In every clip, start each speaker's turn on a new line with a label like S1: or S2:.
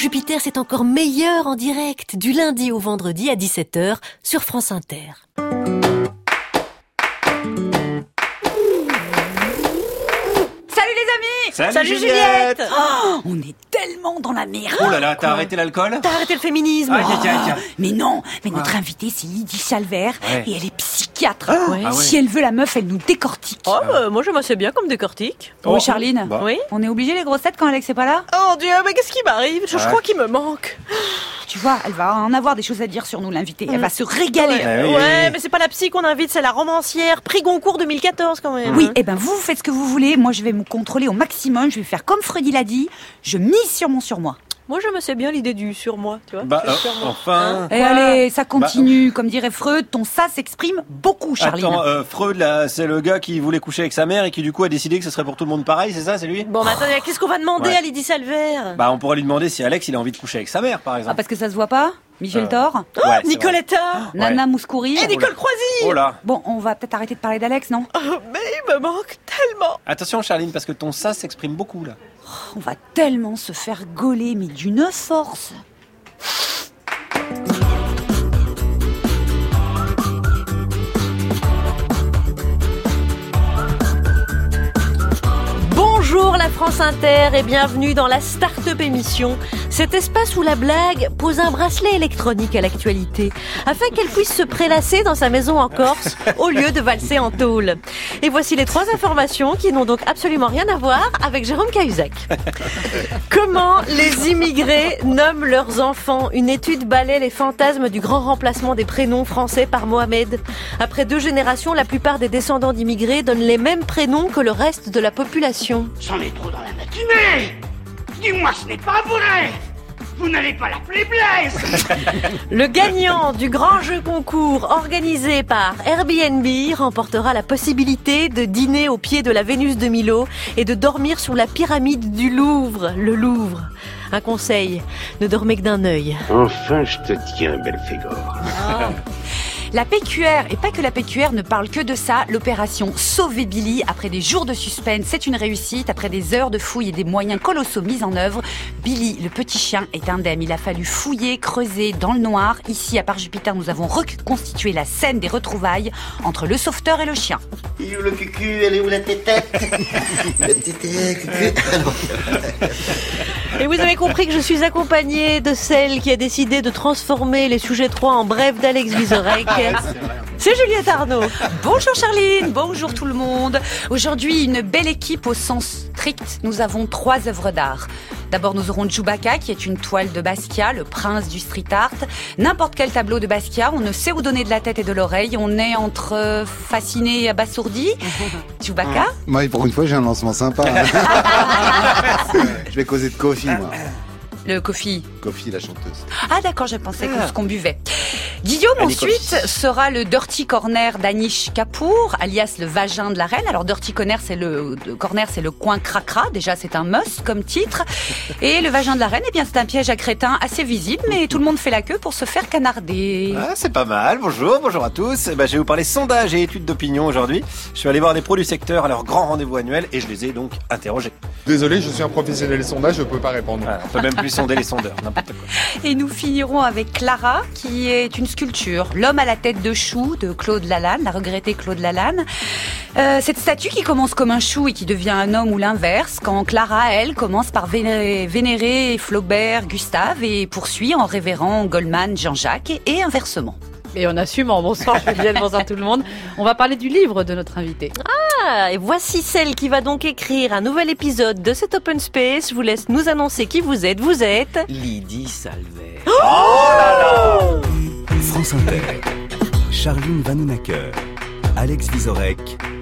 S1: Jupiter, c'est encore meilleur en direct, du lundi au vendredi à 17h sur France Inter.
S2: Salut Juliette.
S3: On est tellement dans la merde.
S2: Oh là là, t'as arrêté l'alcool ?
S1: T'as arrêté le féminisme.
S2: Tiens.
S3: Mais non, notre invitée c'est Lydie Salver et elle est psychiatre.
S1: Ouais.
S3: Si elle veut la meuf, elle nous décortique.
S1: Moi j'aime assez bien comme décortique.
S3: Oui, Charline.
S1: Oui.
S3: On est obligé les grossettes quand Alex est pas là.
S1: Oh Dieu, mais qu'est-ce qui m'arrive ? Je crois qu'il me manque.
S3: Tu vois, elle va en avoir des choses à dire sur nous, l'invitée. Elle va se régaler.
S1: Ouais, mais c'est pas la psy qu'on invite, c'est la romancière. Prix Goncourt 2014 quand même.
S3: Oui, et ben vous faites ce que vous voulez. Moi, je vais me contrôler au maximum. Je vais faire comme Freudi l'a dit. Je mise sur mon surmoi.
S1: Moi j'aime assez bien l'idée du sur moi, tu vois.
S2: Enfin.
S3: Et allez, ça continue. Comme dirait Freud, ton ça s'exprime beaucoup, Charline.
S2: Attends, Freud là, c'est le gars qui voulait coucher avec sa mère et qui du coup a décidé que ce serait pour tout le monde pareil, c'est ça, c'est lui ?
S1: Bon, mais attendez, qu'est-ce qu'on va demander à Lydie Salver ?
S2: On pourrait lui demander si Alex il a envie de coucher avec sa mère par exemple.
S3: Parce que ça se voit pas. Michel Thor,
S2: Ouais, c'est
S1: Nicoletta
S3: Nana Mouskouri.
S1: et Nicole Croisy.
S2: vrai. Oh là.
S3: Bon, on va peut-être arrêter de parler d'Alex, non ?
S1: Mais il me manque tellement.
S2: Attention Charline, parce que ton ça s'exprime beaucoup là.
S3: On va tellement se faire gauler, mais d'une force.
S1: Bonjour la France Inter et bienvenue dans la Start-up émission, cet espace où la blague pose un bracelet électronique à l'actualité, afin qu'elle puisse se prélasser dans sa maison en Corse au lieu de valser en tôle. Et voici les 3 informations qui n'ont donc absolument rien à voir avec Jérôme Cahuzac. Comment les immigrés nomment leurs enfants ? Une étude balaie les fantasmes du grand remplacement des prénoms français par Mohamed. Après 2 générations, la plupart des descendants d'immigrés donnent les mêmes prénoms que le reste de la population.
S4: J'en ai trop dans la matinée. Dis-moi, ce n'est pas vrai. Vous n'allez pas l'appeler Blaise.
S1: Le gagnant du grand jeu concours organisé par Airbnb remportera la possibilité de dîner au pied de la Vénus de Milo et de dormir sous la pyramide du Louvre, le Louvre. Un conseil, ne dormez que d'un œil.
S4: Enfin, je te tiens, Belphégor.
S3: La PQR, et pas que la PQR, ne parle que de ça. L'opération Sauver Billy, après des jours de suspense, c'est une réussite. Après des heures de fouilles et des moyens colossaux mis en œuvre, Billy, le petit chien, est indemne. Il a fallu fouiller, creuser dans le noir. Ici, à part Jupiter, nous avons reconstitué la scène des retrouvailles entre le sauveteur et le chien.
S5: Il est où le cucu? Elle est où la tétette? La tétette, cucu.
S1: Et vous avez compris que je suis accompagnée de celle qui a décidé de transformer les sujets 3 en bref d'Alex Vizorek. C'est Juliette Arnaud.
S3: Bonjour Charline, bonjour tout le monde. Aujourd'hui, une belle équipe au sens strict. Nous avons 3 œuvres d'art. D'abord, nous aurons Chewbacca, qui est une toile de Basquiat, le prince du street art. N'importe quel tableau de Basquiat, on ne sait où donner de la tête et de l'oreille. On est entre fasciné et abasourdi. Chewbacca.
S6: Moi, pour une fois, j'ai un lancement sympa. Je vais causer de Kofi, moi.
S3: Le Kofi.
S6: Kofi, la chanteuse.
S3: Ah d'accord, je pensais que ce qu'on buvait. Guillaume, ensuite, sera le Dirty Corner d'Anish Kapoor, alias le vagin de la reine. Alors, Dirty Corner, c'est le coin cracra. Déjà, c'est un must comme titre. Et le vagin de la reine, eh bien, c'est un piège à crétin assez visible, mais tout le monde fait la queue pour se faire canarder.
S2: Ah, c'est pas mal. Bonjour à tous. Je vais vous parler sondage et études d'opinion aujourd'hui. Je suis allé voir des pros du secteur à leur grand rendez-vous annuel et je les ai donc interrogés.
S7: Désolé, je suis un professionnel des sondages, je peux pas répondre.
S2: Voilà, on peut même plus sonder les sondeurs, n'importe quoi.
S3: Et nous finirons avec Clara, qui est une sculpture. L'homme à la tête de chou de Claude Lalanne, la regrettée Claude Lalanne. Cette statue qui commence comme un chou et qui devient un homme ou l'inverse, quand Clara, elle, commence par vénérer Flaubert, Gustave et poursuit en révérant Goldman, Jean-Jacques et inversement.
S8: Et en assumant. Bonsoir Juliette, bonsoir tout le monde. On va parler du livre de notre invité.
S1: Ah, et voici celle qui va donc écrire un nouvel épisode de cet Open Space. Je vous laisse nous annoncer qui vous êtes. Vous êtes...
S9: Lydie Salver.
S1: Oh là là.
S9: France Inter. Charline Vanhoenacker. Alex Vizorek.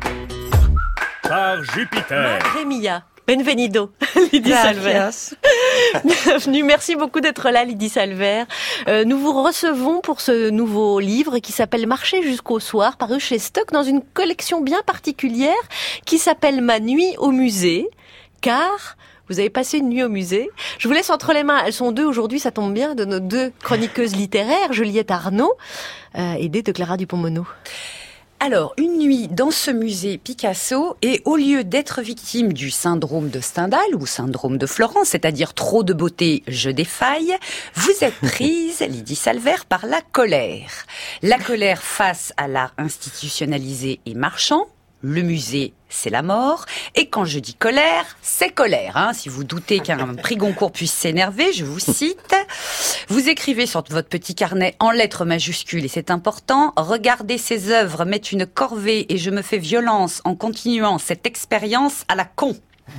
S10: Par Jupiter.
S1: Rémia. Benvenido, Lydie Salver. Bienvenue, merci beaucoup d'être là, Lydie Salver. Nous vous recevons pour ce nouveau livre qui s'appelle Marcher jusqu'au soir, paru chez Stock dans une collection bien particulière qui s'appelle Ma nuit au musée, car... Vous avez passé une nuit au musée. Je vous laisse entre les mains. Elles sont 2 aujourd'hui, ça tombe bien, de nos 2 chroniqueuses littéraires, Juliette Arnaud, aidée de Clara Dupont-Moreau.
S3: Alors, une nuit dans ce musée Picasso, et au lieu d'être victime du syndrome de Stendhal ou syndrome de Florence, c'est-à-dire trop de beauté, je défaille, vous êtes prise, Lydie Salvert, par la colère. La colère face à l'art institutionnalisé et marchand. Le musée, c'est la mort. Et quand je dis colère, c'est colère. Hein. Si vous doutez qu'un prix Goncourt puisse s'énerver, je vous cite. Vous écrivez sur votre petit carnet en lettres majuscules, et c'est important. Regardez ces œuvres mettent une corvée et je me fais violence en continuant cette expérience à la con.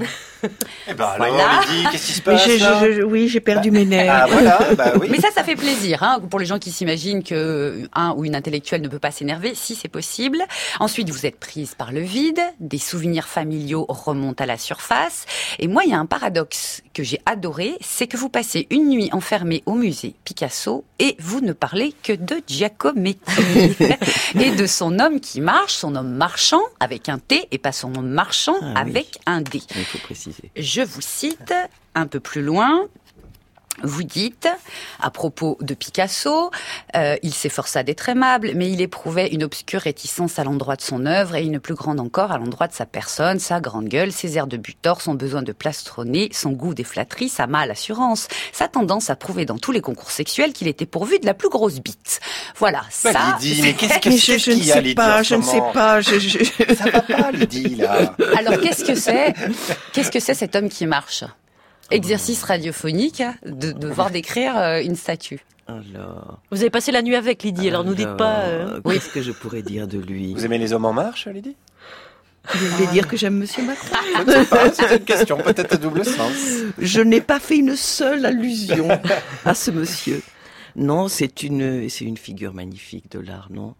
S2: Eh ben alors,
S3: Voilà.
S2: Lydie, qu'est-ce qui se passe là
S10: Oui, j'ai perdu mes nerfs.
S2: Ah voilà, bah oui.
S3: Mais ça fait plaisir, hein, pour les gens qui s'imaginent que un ou une intellectuelle ne peut pas s'énerver. Si, c'est possible. Ensuite, vous êtes prise par le vide, des souvenirs familiaux remontent à la surface. Et moi, il y a un paradoxe que j'ai adoré, c'est que vous passez une nuit enfermée au musée Picasso et vous ne parlez que de Giacometti et de son homme qui marche, son homme marchand avec un T et pas son homme marchand avec un D.
S10: Il faut préciser.
S3: Je vous cite un peu plus loin. Vous dites, à propos de Picasso, il s'efforça d'être aimable, mais il éprouvait une obscure réticence à l'endroit de son œuvre et une plus grande encore à l'endroit de sa personne, sa grande gueule, ses airs de butor, son besoin de plastronner, son goût des flatteries, sa mâle assurance, sa tendance à prouver dans tous les concours sexuels qu'il était pourvu de la plus grosse bite. Voilà,
S2: Bah,
S3: ça...
S2: Lydie, mais qu'est-ce
S10: Mais
S2: qu'il
S10: je ne
S2: y a,
S10: sais
S2: Lydie,
S10: pas,
S2: en
S10: je
S2: ce
S10: ne sais
S2: moment
S10: pas.
S2: Ça va pas, Lydie, là.
S3: Alors, qu'est-ce que c'est cet homme qui marche ? Exercice radiophonique de devoir décrire une statue.
S10: Alors,
S1: Vous avez passé la nuit avec Lydie, alors nous dites pas...
S10: Qu'est-ce que je pourrais dire de lui?
S2: Vous aimez les hommes en marche, Lydie?
S10: Vous voulez dire que j'aime Monsieur Macron?
S2: Je ne sais pas, c'est une question peut-être à double sens.
S10: Je n'ai pas fait une seule allusion à ce monsieur. Non, c'est une figure magnifique de l'art, non?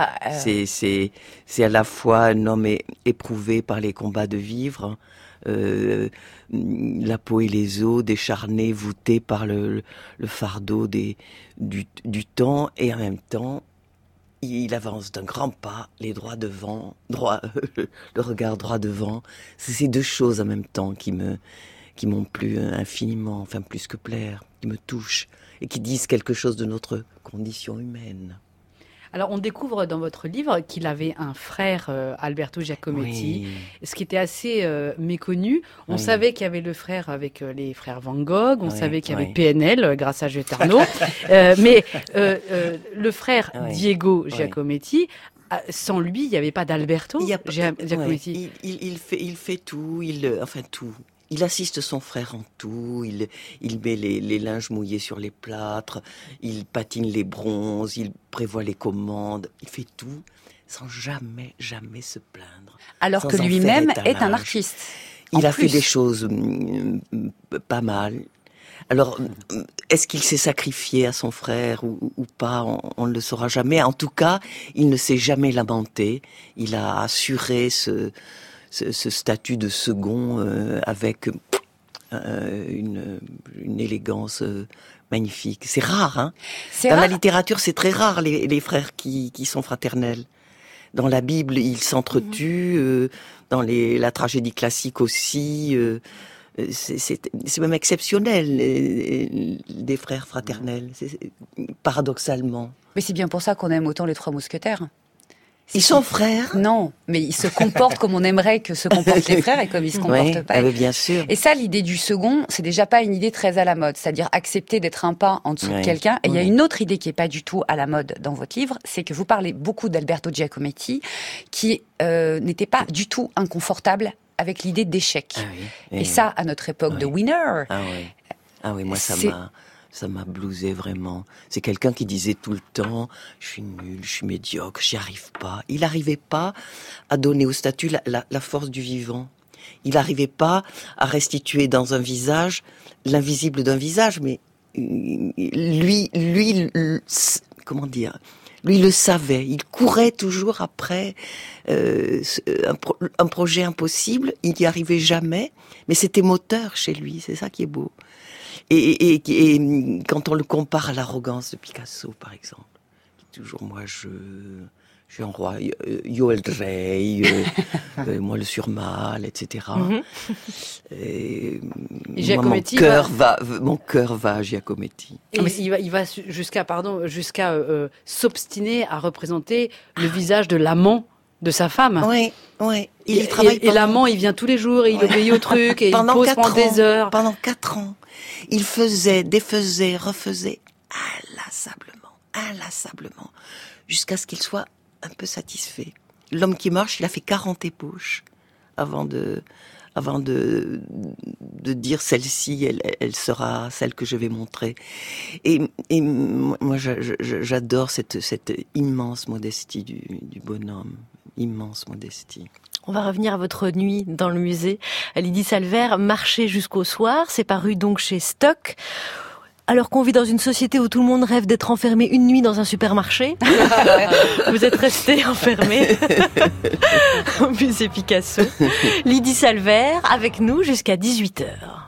S10: C'est à la fois un homme éprouvé par les combats de vivre, la peau et les os, décharné, voûté par le fardeau du temps, et en même temps, il avance d'un grand pas, les droits devant, le regard droit devant. C'est ces deux choses en même temps qui m'ont plu infiniment, enfin plus que plaire, qui me touchent et qui disent quelque chose de notre condition humaine.
S8: Alors, on découvre dans votre livre qu'il avait un frère, Alberto Giacometti, ce qui était assez méconnu. On savait qu'il y avait le frère avec les frères Van Gogh, on savait qu'il y avait PNL grâce à Jueterno, mais le frère Diego Giacometti, sans lui, il n'y avait pas d'Alberto Giacometti.
S10: Il fait tout, tout. Il assiste son frère en tout, il met les linges mouillés sur les plâtres, il patine les bronzes, il prévoit les commandes, il fait tout sans jamais se plaindre.
S3: Alors que lui-même est un artiste.
S10: Il a fait des choses pas mal. Alors, est-ce qu'il s'est sacrifié à son frère ou pas? On ne le saura jamais. En tout cas, il ne s'est jamais lamenté. Il a assuré ce statut de second avec une élégance magnifique. C'est rare, hein. Dans la littérature, c'est très rare les frères qui sont fraternels. Dans la Bible, ils s'entretuent. Dans la tragédie classique aussi. C'est même exceptionnel, des frères fraternels, paradoxalement.
S3: Mais c'est bien pour ça qu'on aime autant les Trois Mousquetaires.
S10: Ils sont frères?
S3: Non, mais ils se comportent comme on aimerait que se comportent les frères et comme ils se comportent pas.
S10: Bien sûr.
S3: Et ça, l'idée du second, c'est déjà pas une idée très à la mode, c'est-à-dire accepter d'être un pas en dessous de quelqu'un. Et il y a une autre idée qui est pas du tout à la mode dans votre livre, c'est que vous parlez beaucoup d'Alberto Giacometti, qui n'était pas du tout inconfortable avec l'idée d'échec. Et ça, à notre époque de winner.
S10: Ah oui, moi ça m'a blousé vraiment. C'est quelqu'un qui disait tout le temps, je suis nul, je suis médiocre, j'y arrive pas. Il n'arrivait pas à donner au statut la force du vivant. Il n'arrivait pas à restituer dans un visage l'invisible d'un visage, mais lui, comment dire, lui le savait. Il courait toujours après un projet impossible. Il n'y arrivait jamais, mais c'était moteur chez lui. C'est ça qui est beau. Et quand on le compare à l'arrogance de Picasso, par exemple, toujours moi je suis un roi, Yo el Rey, moi le surmal, etc. Et mon cœur va à Giacometti.
S8: Et il va jusqu'à s'obstiner à représenter le visage de l'amant De sa femme.
S10: Oui. Il y
S8: Et,
S10: travaille
S8: et l'amant, il vient tous les jours et il obéit au truc et il pose pendant des heures.
S10: Pendant 4 ans. Il faisait, défaisait, refaisait inlassablement, jusqu'à ce qu'il soit un peu satisfait. L'homme qui marche, il a fait 40 ébauches avant de dire celle-ci, elle sera celle que je vais montrer. Et moi, j'adore cette immense modestie du bonhomme. Immense modestie.
S1: On va revenir à votre nuit dans le musée. Lydie Salver, Marcher jusqu'au soir, c'est paru donc chez Stock. Alors qu'on vit dans une société où tout le monde rêve d'être enfermé une nuit dans un supermarché, vous êtes resté enfermé au musée Picasso. Lydie Salver avec nous jusqu'à 18h.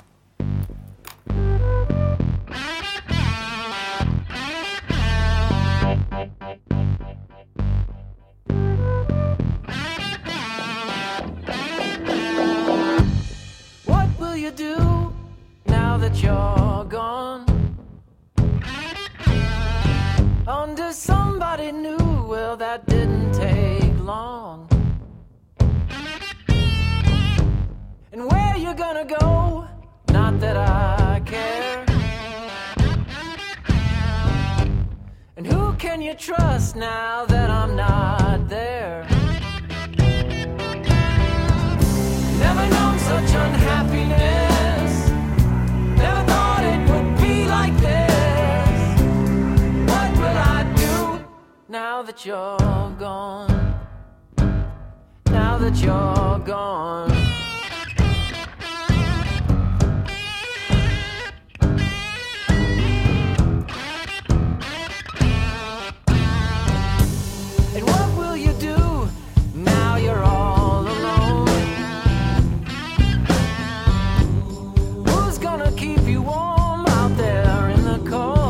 S11: What will you do now that you're gone? Under somebody new, well, that didn't take long. And where you gonna go? Not that I care. And who can you trust now that I'm not there? Never known such unhappiness. Never thought it would be like this. Now that you're gone, now that you're gone. And what will you do now you're all alone? Who's gonna keep you warm out there in the cold?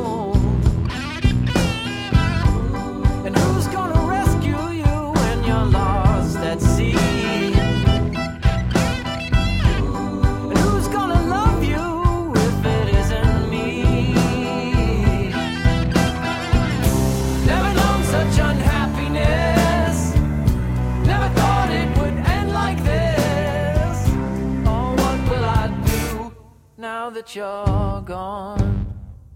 S11: Now that you're gone.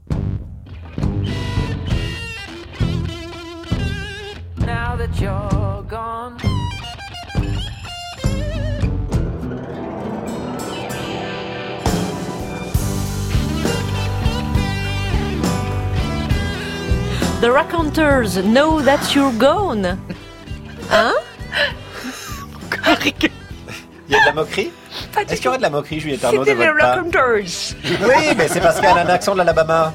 S11: Now that you're gone.
S1: The Raconteurs, Know That You're Gone. Hein?
S2: Il y a de la moquerie? Est-ce qu'il y aurait de la moquerie, Juliette Arnaud, de
S1: C'était les
S2: votre part?
S1: Raconteurs.
S2: Oui, mais c'est parce qu'elle a un accent de l'Alabama.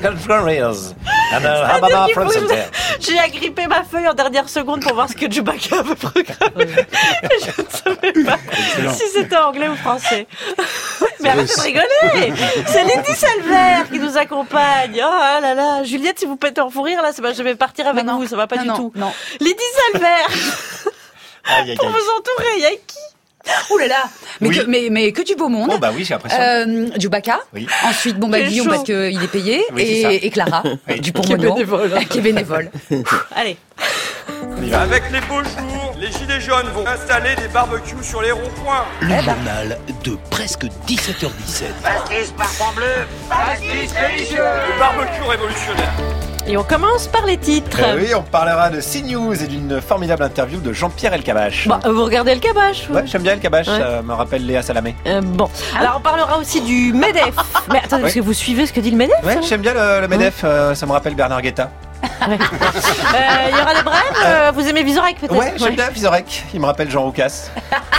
S2: Alabama from Center.
S1: J'ai agrippé ma feuille en dernière seconde pour voir ce que Chewbacca avait programmé. Et je ne savais pas si c'était anglais ou français. Mais arrêtez de rigoler. C'est Lydie Salver qui nous accompagne. Oh là là. Juliette, si vous pétez en fou rire, là, je vais partir avec vous. Ça va pas du tout.
S3: Non.
S1: Lydie Salver. Pour vous entourer, il y a qui?
S3: Ouh là là,
S2: Oui.
S3: mais que du beau monde.
S2: Oh bah oui, j'ai l'impression.
S3: Chewbacca.
S2: Oui.
S3: Ensuite, Guillaume parce qu'il est payé,
S2: Oui, c'est
S3: et Clara,
S2: Oui.
S3: Dupont-Moreau, qui est bénévole.
S1: Allez.
S12: Avec les beaux jours, les gilets jaunes vont installer des barbecues sur les ronds-points.
S13: Le journal de presque 17h17.
S4: Pastis parfum bleu, pastis délicieux.
S12: Le barbecue révolutionnaire.
S1: Et on commence par les titres.
S2: Oui, on parlera de CNews et d'une formidable interview de Jean-Pierre Elkabbach.
S1: Bah, vous regardez El Kabbach?
S2: Ouais, j'aime bien Elkabbach,
S1: Ouais.
S2: ça me rappelle Léa Salamé.
S1: Bon, alors on parlera aussi du MEDEF. Mais attendez,
S2: Ouais.
S1: est-ce que vous suivez ce que dit le MEDEF?
S2: Ouais, j'aime bien le MEDEF, ça me rappelle Bernard Guetta.
S1: Il y aura des brèves. Vous aimez Vizorek peut-être?
S2: Ouais, j'aime bien Vizorek, il me rappelle Jean Roucas.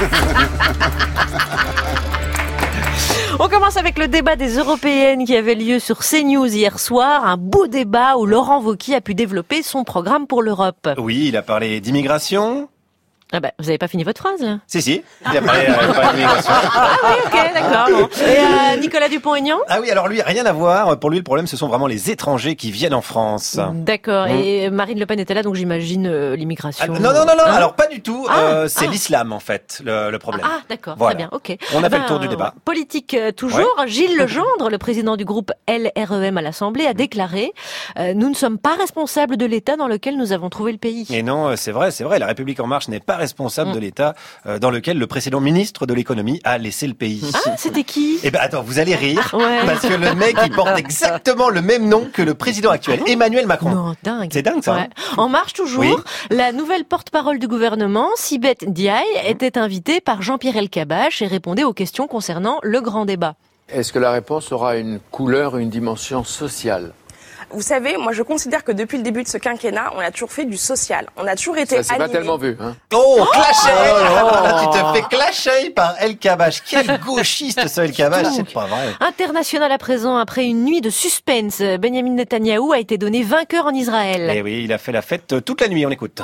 S1: On commence avec le débat des européennes qui avait lieu sur CNews hier soir. Un beau débat où Laurent Wauquiez a pu développer son programme pour l'Europe.
S2: Oui, il a parlé d'immigration,
S1: Ah bah, vous n'avez pas fini votre phrase, là?
S2: Si. Il a parlé de l'immigration.
S1: Ah oui, ok, d'accord. Bon. Et Nicolas Dupont-Aignan?
S2: Ah oui, alors lui, rien à voir. Pour lui, le problème, ce sont vraiment les étrangers qui viennent en France.
S1: D'accord. Et Marine Le Pen était là, donc j'imagine l'immigration.
S2: Non.
S1: Hein?
S2: Alors pas du tout. C'est l'islam, en fait, le problème.
S1: Ah, d'accord.
S2: Voilà.
S1: Très bien. Ok.
S2: On a fait le tour du débat.
S1: Politique toujours. Ouais. Gilles Legendre, le président du groupe LREM à l'Assemblée, a déclaré nous ne sommes pas responsables de l'État dans lequel nous avons trouvé le pays.
S2: Et non, c'est vrai. La République en marche n'est pas responsable de l'État dans lequel le précédent ministre de l'économie a laissé le pays.
S1: Ah, c'était qui?
S2: Eh ben attends, vous allez rire
S1: ouais.
S2: parce que le mec il porte exactement le même nom que le président actuel, Emmanuel Macron.
S1: Non, dingue.
S2: C'est dingue ça.
S1: Ouais. En marche toujours. Oui. La nouvelle porte-parole du gouvernement, Sibeth Ndiaye, était invitée par Jean-Pierre Elkabbach et répondait aux questions concernant le grand débat.
S14: Est-ce que la réponse aura une couleur, une dimension sociale ?
S15: Vous savez, moi je considère que depuis le début de ce quinquennat, on a toujours fait du social. On a toujours été
S14: ça, c'est pas tellement vu, hein.
S2: Clasher Tu te fais clasher par Elkabbach. Quel gauchiste ce Elkabbach, c'est pas vrai.
S1: International à présent, après une nuit de suspense, Benjamin Netanyahou a été donné vainqueur en Israël.
S2: Eh oui, il a fait la fête toute la nuit, on écoute.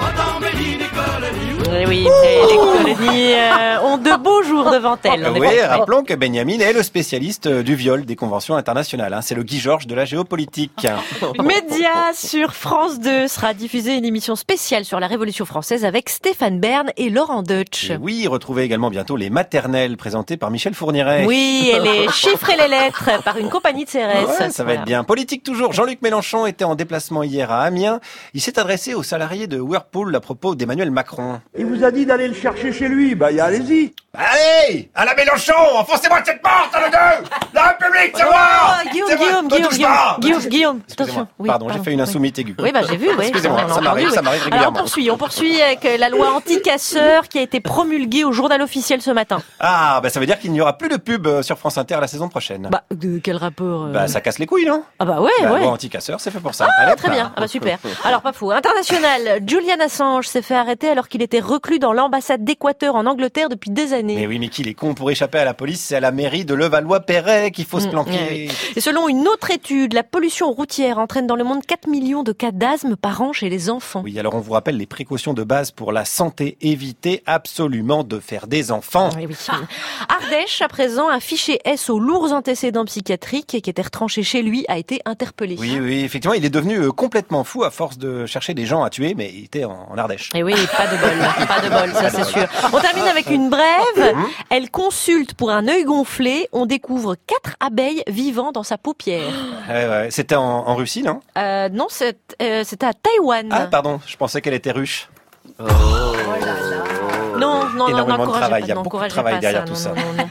S1: Eh oui, les colonies ont de beaux jours devant elles.
S2: Oui, rappelons que Benjamin est le spécialiste du viol des conventions internationales. C'est le Guy Georges de la géopolitique.
S1: Média sur France 2 sera diffusée une émission spéciale sur la Révolution française avec Stéphane Bern et Laurent Deutsch.
S2: Et oui, retrouvez également bientôt les maternelles présentées par Michel Fourniret.
S1: Oui, et les chiffres et les lettres par une compagnie de CRS.
S2: Ouais, ça va être bien. Politique toujours. Jean-Luc Mélenchon était en déplacement hier à Amiens. Il s'est adressé aux salariés de Whirlpool à propos d'Emmanuel Macron.
S16: Il vous a dit d'aller le chercher chez lui, allez-y.
S12: Allez, à la Mélenchon, enfoncez-moi de cette porte, le deux. La République, c'est moi.
S1: Guillaume. Attention.
S2: Oui, pardon, j'ai fait une insoumite aiguë.
S1: Oui, j'ai vu.
S2: Excusez-moi, ça m'arrive régulièrement.
S1: Alors on poursuit avec la loi anti-casseurs qui a été promulguée au journal officiel ce matin.
S2: Ah, ça veut dire qu'il n'y aura plus de pub sur France Inter la saison prochaine.
S1: De quel rapport
S2: ça casse les couilles, non?
S1: Ah ouais.
S2: La loi anti-casseurs, c'est fait pour ça.
S1: Ah, très bien. Super. Alors pas fou. International, Julian Assange s'est fait arrêter alors qu'il était reclus dans l'ambassade d'Équateur en Angleterre depuis des années.
S2: Mais oui, mais qu'il est con pour échapper à la police, c'est à la mairie de Levallois-Perret qu'il faut se planquer.
S1: Et selon une autre étude, la pollution routière entraîne dans le monde 4 millions de cas d'asthme par an chez les enfants.
S2: Oui, alors on vous rappelle les précautions de base pour la santé. Évitez absolument de faire des enfants.
S1: Oui. Ardèche, à présent, un fichier S aux lourds antécédents psychiatriques qui était retranché chez lui a été interpellé.
S2: Oui, effectivement, il est devenu complètement fou à force de chercher des gens à tuer, mais il était en Ardèche.
S1: Et oui, pas de bol, ça c'est sûr. On termine avec une brève. Elle consulte pour un œil gonflé. On découvre 4 abeilles vivant dans sa paupière.
S2: Ouais. C'était en Russie, non?
S1: Non, c'était à Taïwan.
S2: Ah, pardon, je pensais qu'elle était ruche.
S1: Oh là là. Non,
S2: énormément de travail.
S1: Il
S2: y a beaucoup de travail derrière tout ça.
S1: Non.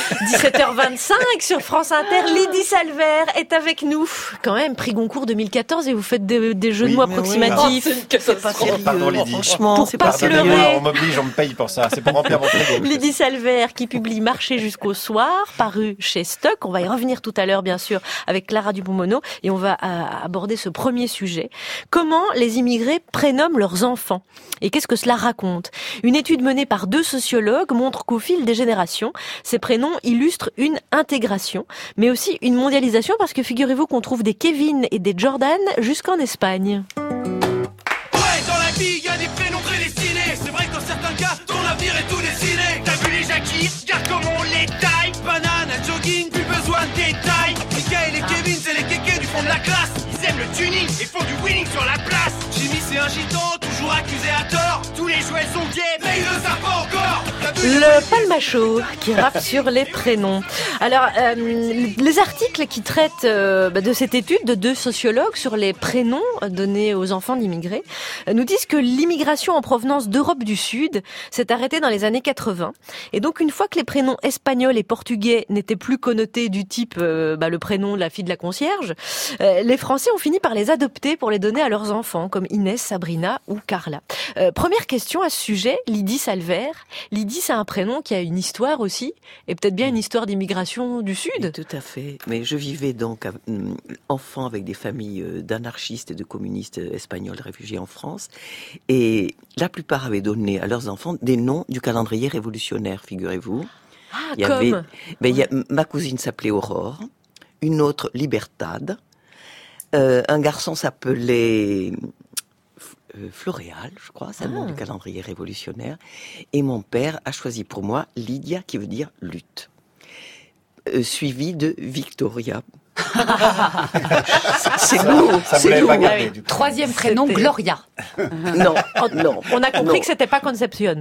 S1: 17h25 sur France Inter, Lydie Salver est avec nous. Quand même, prix Goncourt 2014 et vous faites des jeux de mots approximatifs.
S2: C'est pas sérieux. Pardon, Lydie.
S1: Franchement, pour
S2: c'est
S1: pas pleurer.
S2: On m'oblige, on me paye pour ça. C'est pour remplir mon frigo.
S1: Lydie Salver qui publie Marcher jusqu'au soir, paru chez Stock. On va y revenir tout à l'heure, bien sûr, avec Clara Dupont-Mono et on va aborder ce premier sujet. Comment les immigrés prénomment leurs enfants? Et qu'est-ce que cela raconte? Une étude menée par 2 sociologues montre qu'au fil des générations, ces prénoms illustrent une intégration, mais aussi une mondialisation parce que figurez-vous qu'on trouve des Kevin et des Jordan jusqu'en Espagne.
S11: Ouais, dans la vie, il y a des prénoms prédestinés. C'est vrai que dans certains cas, ton avenir est tout dessiné. T'as vu les Jackie? Regarde comment on les taille. Banane, un jogging, plus besoin de détails. Michael et Kevin, c'est les kékés du fond de la classe. Ils aiment le tuning et font du winning sur la place. Jimmy, c'est un gitan, toujours accusé à tort. Tous les jouets sont gays, mais ils ne savent pas encore.
S1: Le palmacho qui rappe sur les prénoms. Alors, les articles qui traitent de cette étude de 2 sociologues sur les prénoms donnés aux enfants d'immigrés nous disent que l'immigration en provenance d'Europe du Sud s'est arrêtée dans les années 80. Et donc, une fois que les prénoms espagnols et portugais n'étaient plus connotés du type le prénom de la fille de la concierge, les Français ont fini par les adopter pour les donner à leurs enfants, comme Inès, Sabrina ou Carla. Première question à ce sujet, Lydie Salver. Lydie, c'est un prénom qui a une histoire aussi, et peut-être bien une histoire d'immigration du Sud.
S10: Oui, tout à fait. Mais je vivais donc enfant avec des familles d'anarchistes et de communistes espagnols réfugiés en France, et la plupart avaient donné à leurs enfants des noms du calendrier révolutionnaire, figurez-vous. Ma cousine s'appelait Aurore, une autre Libertad, un garçon s'appelait Floréal, je crois, c'est le nom du calendrier révolutionnaire. Et mon père a choisi pour moi Lydia, qui veut dire lutte, suivi de Victoria. C'est lourd, c'est lourd.
S3: Troisième prénom, Gloria.
S10: Non.
S1: On a compris que c'était pas Concepcion.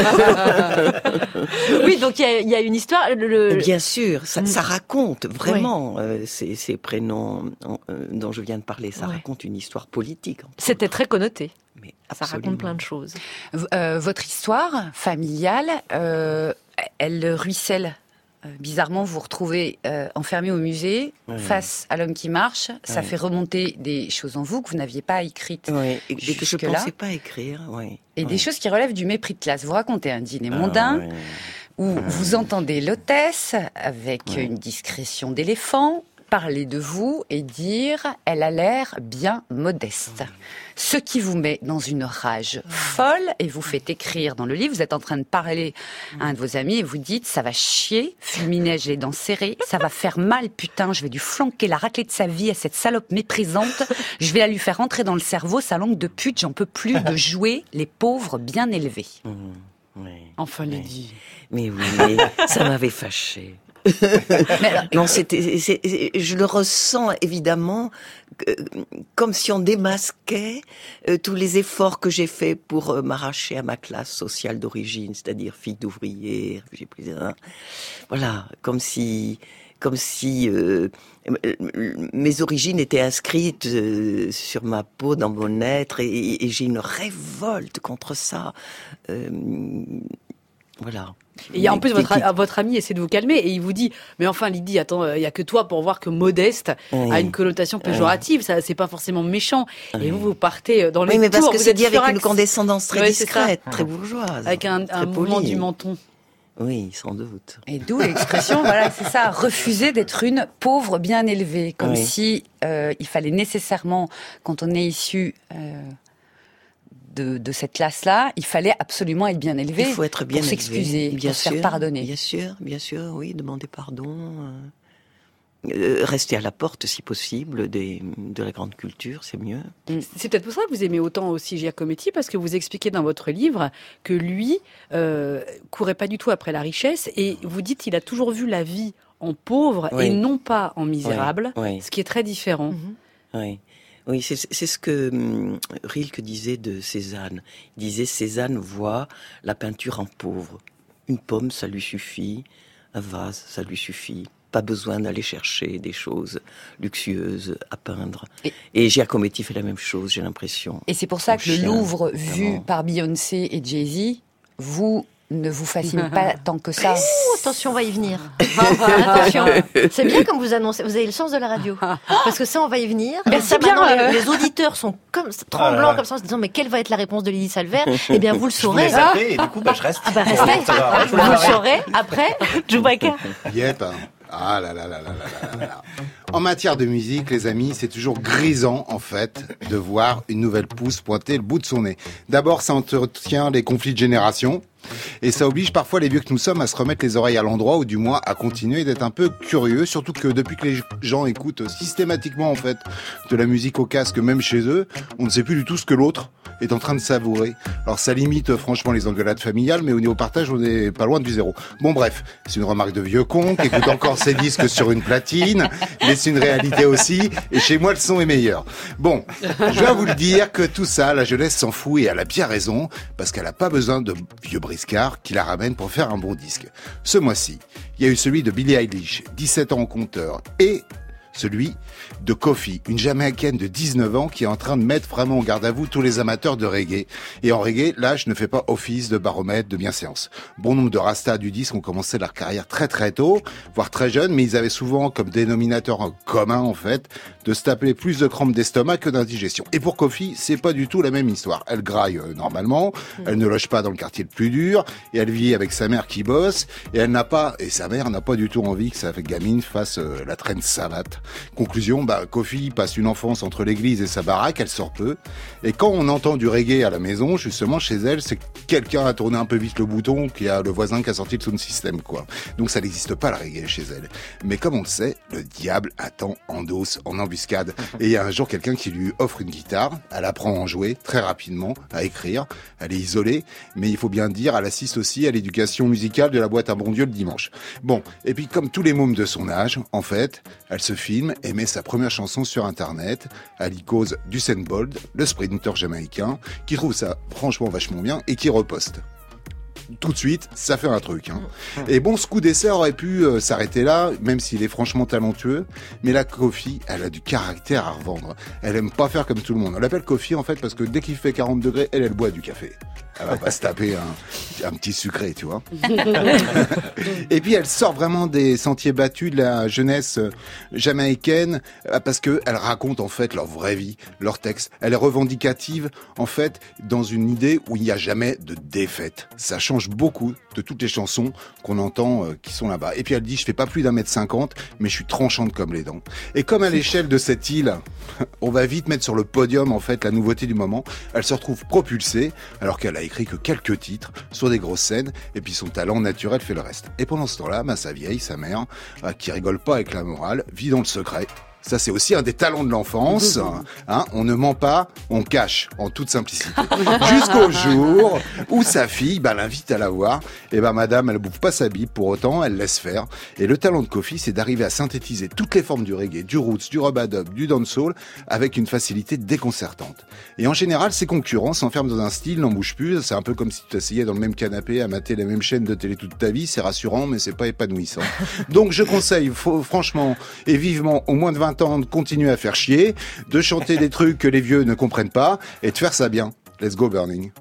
S1: Oui, donc il y a une histoire.
S10: Bien sûr, ça raconte vraiment ces prénoms dont je viens de parler. Ça raconte une histoire politique.
S1: C'était très connoté.
S10: Mais
S1: ça raconte plein de choses.
S3: Votre histoire familiale, elle ruisselle. Bizarrement, vous vous retrouvez enfermé au musée, face à l'homme qui marche. Ça fait remonter des choses en vous que vous n'aviez pas écrites
S10: et que je ne pensais pas écrire.
S3: Et des choses qui relèvent du mépris de classe. Vous racontez un dîner mondain où vous entendez l'hôtesse, avec une discrétion d'éléphant, parler de vous et dire « elle a l'air bien modeste ». Ce qui vous met dans une rage folle et vous fait écrire dans le livre, vous êtes en train de parler à un de vos amis et vous dites « ça va chier, Fulminège les dents serrées, ça va faire mal, putain, je vais lui flanquer la raclée de sa vie à cette salope méprisante, je vais la lui faire rentrer dans le cerveau, sa langue de pute, j'en peux plus de jouer les pauvres bien élevés ».
S8: Enfin, Lydie.
S10: Mais oui, ça m'avait fâchée. Non, je le ressens évidemment comme si on démasquait tous les efforts que j'ai faits pour m'arracher à ma classe sociale d'origine, c'est-à-dire fille d'ouvrier, réfugiée paysanne. Voilà, comme si mes origines étaient inscrites sur ma peau, dans mon être, et j'ai une révolte contre ça. Voilà.
S8: Et en plus, votre ami essaie de vous calmer et il vous dit « Mais enfin, Lydie, attends, il n'y a que toi pour voir que modeste a une connotation péjorative, ça, c'est pas forcément méchant. » Et vous partez dans les tours.
S10: Oui, mais parce que c'est dit avec une condescendance très discrète, très bourgeoise.
S8: Avec un mouvement du menton.
S10: Oui, sans doute.
S3: Et d'où l'expression, voilà, c'est ça, refuser d'être une pauvre bien élevée. Comme si il fallait nécessairement, quand on est issu... De cette classe-là, il fallait absolument être bien élevé.
S10: Il faut être bien
S3: pour s'excuser, pour se faire pardonner.
S10: Bien sûr, oui, demander pardon. Rester à la porte, si possible, de la grande culture, c'est mieux.
S8: C'est peut-être pour ça que vous aimez autant aussi Giacometti, parce que vous expliquez dans votre livre que lui courait pas du tout après la richesse, et vous dites qu'il a toujours vu la vie en pauvre et non pas en misérable, ce qui est très différent.
S10: Oui, c'est ce que Rilke disait de Cézanne. Il disait Cézanne voit la peinture en pauvre. Une pomme, ça lui suffit. Un vase, ça lui suffit. Pas besoin d'aller chercher des choses luxueuses à peindre. Et Giacometti fait la même chose, j'ai l'impression.
S3: Et c'est pour ça que le Louvre, vu par Beyoncé et Jay-Z, ne vous fascine pas tant que ça.
S1: Attention, on va y venir. Attention. C'est bien comme vous annoncez. Vous avez le sens de la radio. Parce que ça, on va y venir.
S3: Merci bien.
S1: Les auditeurs sont comme tremblants comme ça en se disant mais quelle va être la réponse de Lydie Salver ? Eh bien, vous le saurez.
S2: Je voulais zapper, et du coup, je reste.
S1: Restez. Vous le saurez après Chewbacca.
S6: Yep. Ah là là là là là là là. En matière de musique, les amis, c'est toujours grisant, en fait, de voir une nouvelle pousse pointer le bout de son nez. D'abord, ça entretient les conflits de génération. Et ça oblige parfois les vieux que nous sommes à se remettre les oreilles à l'endroit, ou du moins à continuer d'être un peu curieux, surtout que depuis que les gens écoutent systématiquement en fait de la musique au casque, même chez eux, on ne sait plus du tout ce que l'autre est en train de savourer. Alors ça limite franchement les engueulades familiales, mais au niveau partage, on n'est pas loin du zéro. Bon bref, c'est une remarque de vieux con qui écoute encore ses disques sur une platine, mais c'est une réalité aussi, et chez moi le son est meilleur. Bon, je vais vous le dire que tout ça, la jeunesse s'en fout, et elle a bien raison, parce qu'elle n'a pas besoin de vieux briscards qui la ramènent pour faire un bon disque. Ce mois-ci, il y a eu celui de Billie Eilish, 17 ans en compteur, et celui de Kofi, une Jamaïcaine de 19 ans qui est en train de mettre vraiment en garde à vous tous les amateurs de reggae. Et en reggae, l'âge ne fait pas office de baromètre de bienséance. Bon nombre de rastas du disque ont commencé leur carrière très très tôt, voire très jeunes, mais ils avaient souvent comme dénominateur commun en fait de se taper plus de crampes d'estomac que d'indigestion. Et pour Kofi, c'est pas du tout la même histoire. Elle graille normalement, elle ne loge pas dans le quartier le plus dur, et elle vit avec sa mère qui bosse, et sa mère n'a pas du tout envie que sa gamine fasse la traîne savate Conclusion, Kofi passe une enfance entre l'église et sa baraque, elle sort peu. Et quand on entend du reggae à la maison, justement, chez elle, c'est que quelqu'un a tourné un peu vite le bouton, qu'il y a le voisin qui a sorti le sound system, quoi. Donc ça n'existe pas, le reggae, chez elle. Mais comme on le sait, le diable attend en dos, en embuscade. Et il y a un jour quelqu'un qui lui offre une guitare, elle apprend à en jouer très rapidement, à écrire, elle est isolée, mais il faut bien dire, elle assiste aussi à l'éducation musicale de la boîte à bon Dieu le dimanche. Bon, et puis comme tous les mômes de son âge, en fait, elle se filme et met sa première chanson sur Internet, à l'icône d'Usain Bolt, le sprinter jamaïcain, qui trouve ça franchement vachement bien et qui reposte. Tout de suite, ça fait un truc. Et bon, ce coup d'essai aurait pu s'arrêter là, même s'il est franchement talentueux. Mais la Kofi, elle a du caractère à revendre. Elle aime pas faire comme tout le monde. On l'appelle Kofi, en fait, parce que dès qu'il fait 40 degrés, elle boit du café. Elle va pas se taper un petit sucré, tu vois. Et puis, elle sort vraiment des sentiers battus de la jeunesse jamaïcaine, parce que elle raconte, en fait, leur vraie vie, leur texte. Elle est revendicative, en fait, dans une idée où il n'y a jamais de défaite. Ça change beaucoup de toutes les chansons qu'on entend qui sont là-bas. Et puis elle dit, je fais pas plus d'1m50, mais je suis tranchante comme les dents. Et comme à l'échelle de cette île, on va vite mettre sur le podium, en fait, la nouveauté du moment, elle se retrouve propulsée, alors qu'elle a écrit que quelques titres sur des grosses scènes, et puis son talent naturel fait le reste. Et pendant ce temps-là, sa vieille, sa mère, qui rigole pas avec la morale, vit dans le secret. Ça, c'est aussi un des talents de l'enfance. On ne ment pas, on cache, en toute simplicité. Jusqu'au jour où sa fille l'invite à la voir. Et madame, elle bouffe pas sa bite, pour autant, elle laisse faire. Et le talent de Kofi, c'est d'arriver à synthétiser toutes les formes du reggae, du roots, du rub-a-dub, du dancehall, avec une facilité déconcertante. Et en général, ses concurrents s'enferment dans un style, n'en bougent plus. C'est un peu comme si tu t'asseyais dans le même canapé à mater la même chaîne de télé toute ta vie. C'est rassurant, mais c'est pas épanouissant. Donc, je conseille, franchement et vivement, au moins de 20 ans, de continuer à faire chier, de chanter des trucs que les vieux ne comprennent pas et de faire ça bien. Let's go Burning.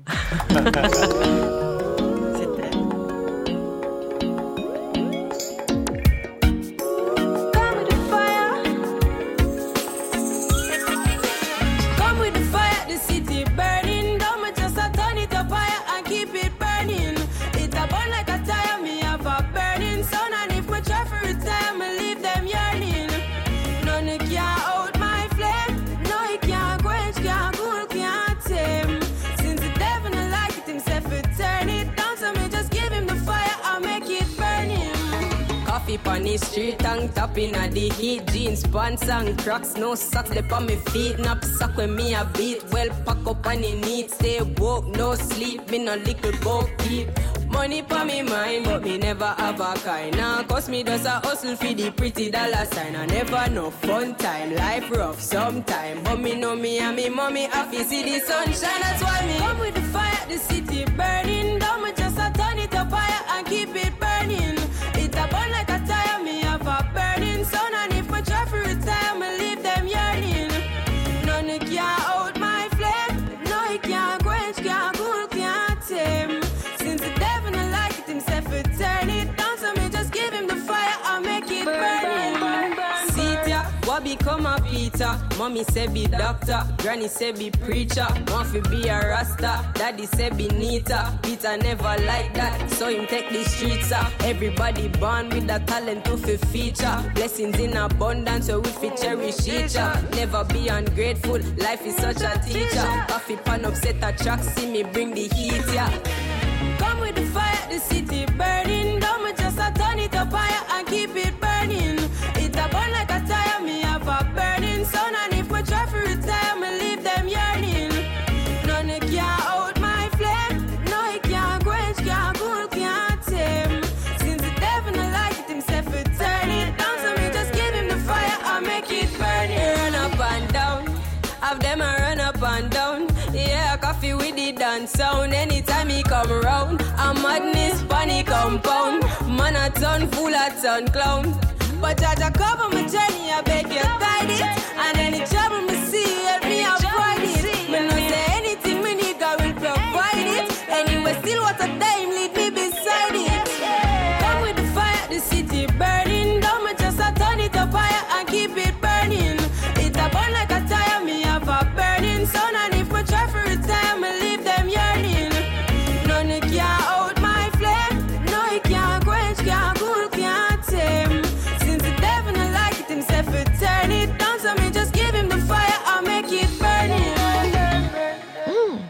S17: On the street, tongue tapping at the heat. Jeans, pants and Crocs, no socks left on my feet. Knapsack when me a beat, well pack up on the neat. Stay woke, no sleep, me no little boat keep. Money pa me mind, but me never have a kind. Now cause me does a hustle for the pretty dollar sign. I never know fun time, life rough sometime. But me know me and me mommy happy see the sunshine. That's why me come with the fire, the city burning down. Me just a turn it up higher and keep it burning. It a burn like a tire, me have a burning sun. And if my try to retire, me leave them yearning. None can out my flame. No, it can't quench, can't cool, can't tame. Since the devil don't like it himself, it turn it down. So me just give him the fire and make it burning. See ya, what become a Peter? Mommy say be doctor, granny say be preacher. Want fi be a rasta, daddy say be neater. Peter never like that, so him take the streets up. Everybody born with a talent to fi feature. Blessings in abundance, so we fi cherish each other. Never be ungrateful, life is such a teacher. Coffee pan upset a track, see me bring the heat, yeah. Come with the fire, the city burning down. Me just a turn it up higher and keep it burning. It a burn like a tire, me have a burning sun. And if me try to retire, me leave them yearning. None can out my flame. No, it can't quench, can't cool, can't tame. Since the devil don't like it himself, it turn it down. So me just give him the fire and make it burning. Run up and down, have them a run up and down. Yeah, coffee with the dance sound. Anytime he come around, a madness panic compound. Man a ton full of ton clown. But Jaja cover my journey, I beg you guide it. And any trouble me see, help me avoid it. Me no say anything me need, God will provide it. Anyway, still what a time, lead me beside it. Come with the fire, the city burning down. Me just a turn it up higher and keep it burning. It a burn like a tire, me have a burning sun. And if me try to retire, me leave them yearning. None can out my flame. No, it can't quench, can't cool, can't tame. Since the devil don't like it himself,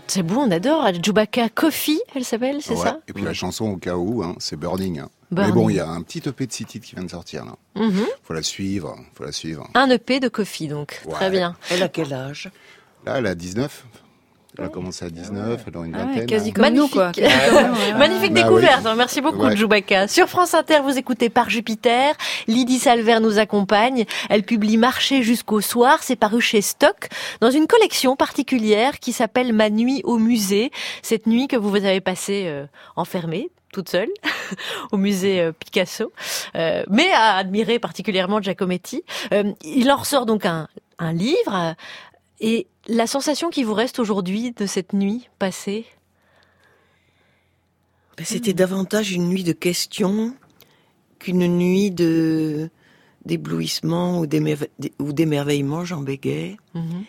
S1: C'est beau, on adore. Chewbacca Coffee, elle s'appelle, c'est ça?
S6: Et puis la chanson au cas où, c'est Burning.
S1: Burning.
S6: Mais bon, il y a un petit EP de 6 titres qui vient de sortir là.
S1: Mm-hmm.
S6: Faut la suivre.
S1: Un EP de Coffee, donc.
S6: Ouais.
S1: Très bien.
S10: Elle a quel âge?
S6: Là, elle a 19. Elle a commencé à 19, elle a une vingtaine.
S8: Quasi comme nous, quoi.
S1: Magnifique découverte. Oui. Merci beaucoup, Chewbacca. Sur France Inter, vous écoutez Par Jupiter. Lydie Salver nous accompagne. Elle publie Marcher jusqu'au soir. C'est paru chez Stock dans une collection particulière qui s'appelle Ma nuit au musée. Cette nuit que vous avez passée enfermée, toute seule, au musée Picasso, mais à admirer particulièrement Giacometti. Il en ressort donc un livre. Et la sensation qui vous reste aujourd'hui de cette nuit passée?
S10: C'était davantage une nuit de questions qu'une nuit d'éblouissement ou d'émerveillement, j'en bégaye. Mm-hmm.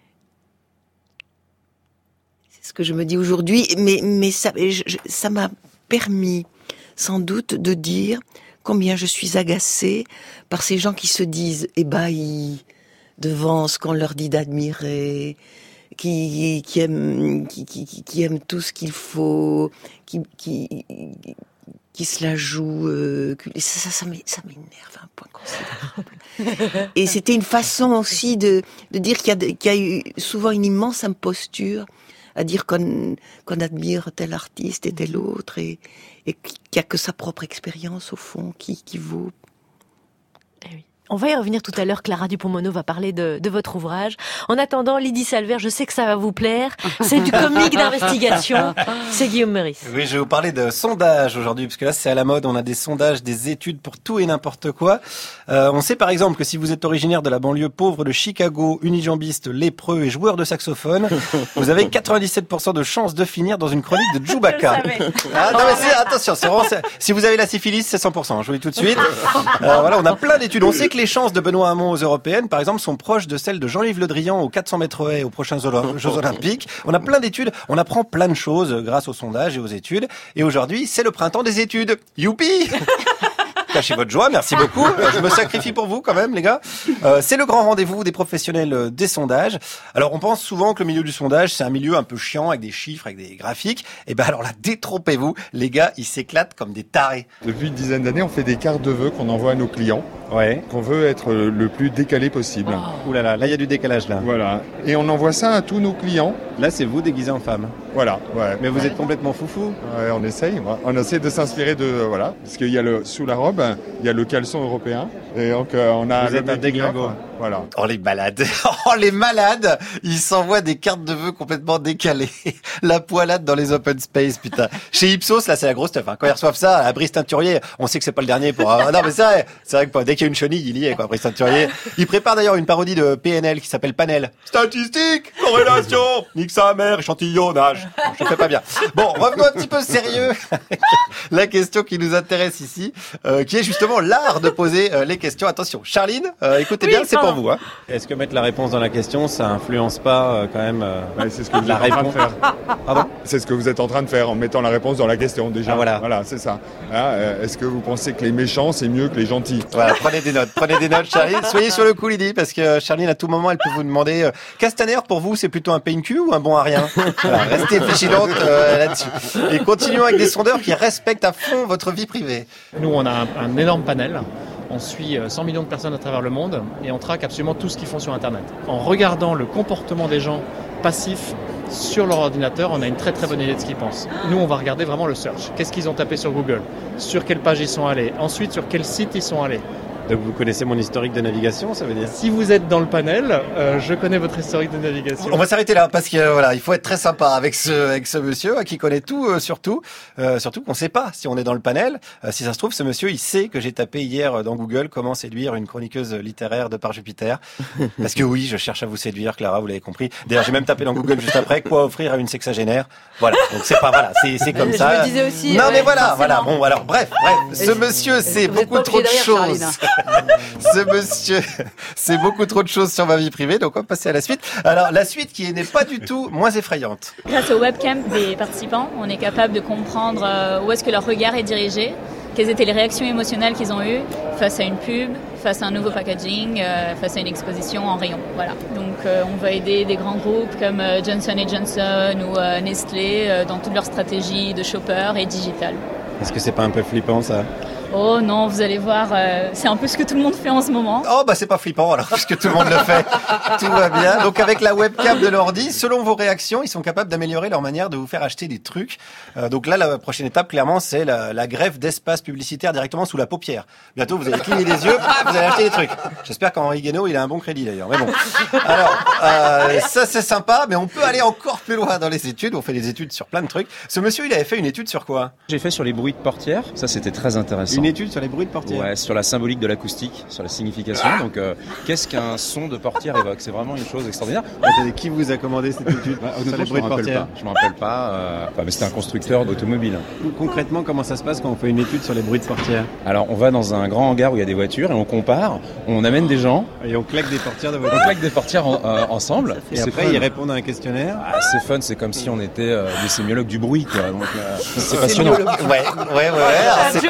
S10: C'est ce que je me dis aujourd'hui, mais ça m'a permis sans doute de dire combien je suis agacée par ces gens qui se disent ébahis devant ce qu'on leur dit d'admirer, qui aiment tout ce qu'il faut, qui se la jouent. Ça m'énerve à un point considérable. Et c'était une façon aussi de dire qu'il y a eu souvent une immense imposture à dire qu'on admire tel artiste et tel autre, et qu'il n'y a que sa propre expérience au fond qui vaut.
S1: Eh oui. On va y revenir tout à l'heure. Clara Dupont-Mono va parler de votre ouvrage. En attendant, Lydie Salver, je sais que ça va vous plaire. C'est du comique d'investigation. C'est Guillaume Meurice.
S2: Oui, je vais vous parler de sondages aujourd'hui, parce que là, c'est à la mode. On a des sondages, des études pour tout et n'importe quoi. On sait par exemple que si vous êtes originaire de la banlieue pauvre de Chicago, unijambiste, lépreux et joueur de saxophone, vous avez 97% de chances de finir dans une chronique de Chewbacca. Ah, non, mais attention, c'est vraiment, si vous avez la syphilis, c'est 100%. Je vous le dis tout de suite. Voilà, on a plein d'études. On sait que les chances de Benoît Hamon aux Européennes, par exemple, sont proches de celles de Jean-Yves Le Drian aux 400 mètres haies aux prochains Jeux Olympiques. On a plein d'études, on apprend plein de choses grâce aux sondages et aux études. Et aujourd'hui, c'est le printemps des études. Youpi! Cachez votre joie, merci beaucoup. Je me sacrifie pour vous quand même, les gars. C'est le grand rendez-vous des professionnels des sondages. Alors, on pense souvent que le milieu du sondage, c'est un milieu un peu chiant, avec des chiffres, avec des graphiques. Et ben alors là, détrompez-vous, les gars, ils s'éclatent comme des tarés.
S7: Depuis une dizaine d'années, on fait des cartes de vœux qu'on envoie à nos clients.
S2: Ouais.
S7: Qu'on veut être le plus décalé possible.
S2: Oh. Ouh là là, il y a du décalage là.
S7: Voilà. Et on envoie ça à tous nos clients.
S2: Là, c'est vous déguisé en femme.
S7: Voilà. Ouais.
S2: Mais vous êtes complètement foufou.
S7: Ouais, on essaye. On essaie de s'inspirer de voilà, parce qu'il y a sous la robe, il y a le caleçon européen. Et donc on a.
S2: Vous êtes un déglingo.
S7: Voilà.
S2: Oh les malades. Oh les malades. Ils s'envoient des cartes de vœux complètement décalées. La poilade dans les open space, putain. Chez Ipsos, là, c'est la grosse stuff. Hein. Quand ils reçoivent ça, à Brice Teinturier, on sait que c'est pas le dernier pour. Non mais c'est vrai que dès qu'il y a une chenille, il y est quoi. Brice Teinturier. Il prépare d'ailleurs une parodie de PNL qui s'appelle Panel. Statistique, corrélation, nique sa mère, échantillonnage. Je fais pas bien. Bon, revenons un petit peu sérieux. La question qui nous intéresse ici, qui est justement l'art de poser les questions. Attention, Charline, écoutez bien, c'est pour vous. Hein. Est-ce que mettre la réponse dans la question, ça influence pas quand même
S7: c'est ce que vous êtes en train de faire. Pardon ? C'est ce que vous êtes en train de faire en mettant la réponse dans la question déjà.
S2: Ah, voilà.
S7: Voilà, c'est ça. Est-ce que vous pensez que les méchants, c'est mieux que les gentils ?
S2: Voilà, prenez des notes, Charline. Soyez sur le coup, Lydie, parce que Charline, à tout moment, elle peut vous demander Castaner, pour vous, c'est plutôt un pain-cul ou un bon à rien ? Voilà, restez vigilante là-dessus. Et continuons avec des sondeurs qui respectent à fond votre vie privée.
S18: Nous, on a un énorme panel. On suit 100 millions de personnes à travers le monde et on traque absolument tout ce qu'ils font sur Internet. En regardant le comportement des gens passifs sur leur ordinateur, on a une très très bonne idée de ce qu'ils pensent. Nous, on va regarder vraiment le search. Qu'est-ce qu'ils ont tapé sur Google ? Sur quelle page ils sont allés ? Ensuite, sur quel site ils sont allés ?
S2: Donc vous connaissez mon historique de navigation, ça veut dire ?
S18: Si vous êtes dans le panel, je connais votre historique de navigation.
S2: On va s'arrêter là parce que voilà, il faut être très sympa avec ce monsieur qui connaît tout, surtout qu'on ne sait pas si on est dans le panel. Si ça se trouve, ce monsieur, il sait que j'ai tapé hier dans Google comment séduire une chroniqueuse littéraire de Par Jupiter. Parce que oui, je cherche à vous séduire, Clara, vous l'avez compris. D'ailleurs, j'ai même tapé dans Google juste après quoi offrir à une sexagénaire. Voilà, donc c'est pas voilà, c'est comme ça.
S8: Je me disais aussi.
S2: Non mais voilà. Bon alors bref, ce monsieur, c'est beaucoup trop de choses. Ce monsieur, c'est beaucoup trop de choses sur ma vie privée, donc on va passer à la suite. Alors, la suite qui n'est pas du tout moins effrayante.
S19: Grâce aux webcams des participants, on est capable de comprendre où est-ce que leur regard est dirigé, quelles étaient les réactions émotionnelles qu'ils ont eues face à une pub, face à un nouveau packaging, face à une exposition en rayon. Voilà. Donc on va aider des grands groupes comme Johnson & Johnson ou Nestlé dans toute leur stratégie de shopper et digital.
S2: Est-ce que c'est pas un peu flippant ça ?
S19: Oh non, vous allez voir, c'est un peu ce que tout le monde fait en ce moment.
S2: Oh bah c'est pas flippant alors, puisque tout le monde le fait. Tout va bien. Donc avec la webcam de l'ordi, selon vos réactions, ils sont capables d'améliorer leur manière de vous faire acheter des trucs. Donc là, la prochaine étape, clairement, c'est la greffe d'espace publicitaire directement sous la paupière. Bientôt, vous allez cligner les yeux, vous allez acheter des trucs. J'espère qu'Henri Guénaud, il a un bon crédit d'ailleurs. Mais bon. Alors, ça c'est sympa, mais on peut aller encore plus loin dans les études. On fait des études sur plein de trucs. Ce monsieur, il avait fait une étude sur quoi ?
S20: J'ai fait sur les bruits de portières. Ça, c'était très intéressant.
S2: Une étude sur les bruits de portières.
S20: Ouais, sur la symbolique de l'acoustique, sur la signification. Donc, qu'est-ce qu'un son de portière évoque ? C'est vraiment une chose extraordinaire.
S2: Attendez, qui vous a commandé cette étude sur les bruits de portières ?
S20: Je me rappelle pas. Mais c'était un constructeur d'automobile.
S2: Concrètement, comment ça se passe quand on fait une étude sur les bruits de portières ?
S20: Alors, on va dans un grand hangar où il y a des voitures et on compare. On amène des gens
S2: et on claque des portières de voitures.
S20: On claque des portières ensemble.
S2: Et après, ils répondent à un questionnaire.
S20: C'est fun. C'est comme si on était des sémiologues du bruit, quoi. Donc, c'est passionnant.
S2: Ouais. C'est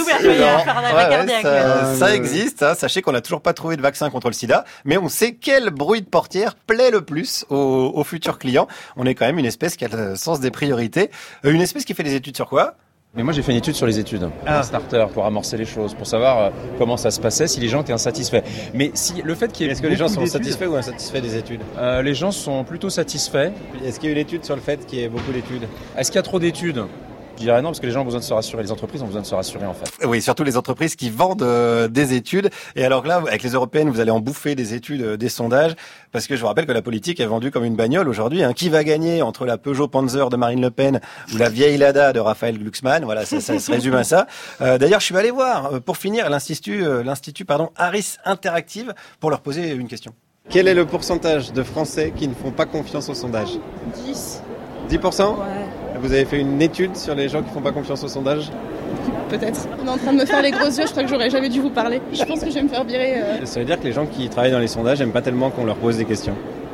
S2: ça existe, hein. Sachez qu'on n'a toujours pas trouvé de vaccin contre le sida, mais on sait quel bruit de portière plaît le plus aux futurs clients. On est quand même une espèce qui a le sens des priorités. Une espèce qui fait des études sur quoi ?
S20: Mais moi j'ai fait une étude sur les études, un starter pour amorcer les choses, pour savoir comment ça se passait, si les gens étaient insatisfaits. Mais si le fait qu'il y ait
S2: Est-ce que les gens sont satisfaits ou insatisfaits des études ?
S20: Les gens sont plutôt satisfaits.
S2: Est-ce qu'il y a une étude sur le fait qu'il y ait beaucoup d'études ?
S20: Est-ce qu'il y a trop d'études ? Je dirais non, parce que les gens ont besoin de se rassurer, les entreprises ont besoin de se rassurer en fait.
S2: Oui, surtout les entreprises qui vendent des études. Et alors là, avec les européennes, vous allez en bouffer des études, des sondages, parce que je vous rappelle que la politique est vendue comme une bagnole aujourd'hui. Qui va gagner entre la Peugeot Panzer de Marine Le Pen ou la vieille Lada de Raphaël Glucksmann ? Voilà, ça se résume à ça. D'ailleurs, je suis allé voir, pour finir, l'Institut Harris Interactive pour leur poser une question. Quel est le pourcentage de Français qui ne font pas confiance aux sondages ?
S21: 10.
S2: 10% ?
S21: Ouais.
S2: Vous avez fait une étude sur les gens qui font pas confiance aux sondages ?
S21: Peut-être. On est en train de me faire les gros yeux, je crois que j'aurais jamais dû vous parler. Je pense que je vais me faire virer.
S2: Ça veut dire que les gens qui travaillent dans les sondages aiment pas tellement qu'on leur pose des questions.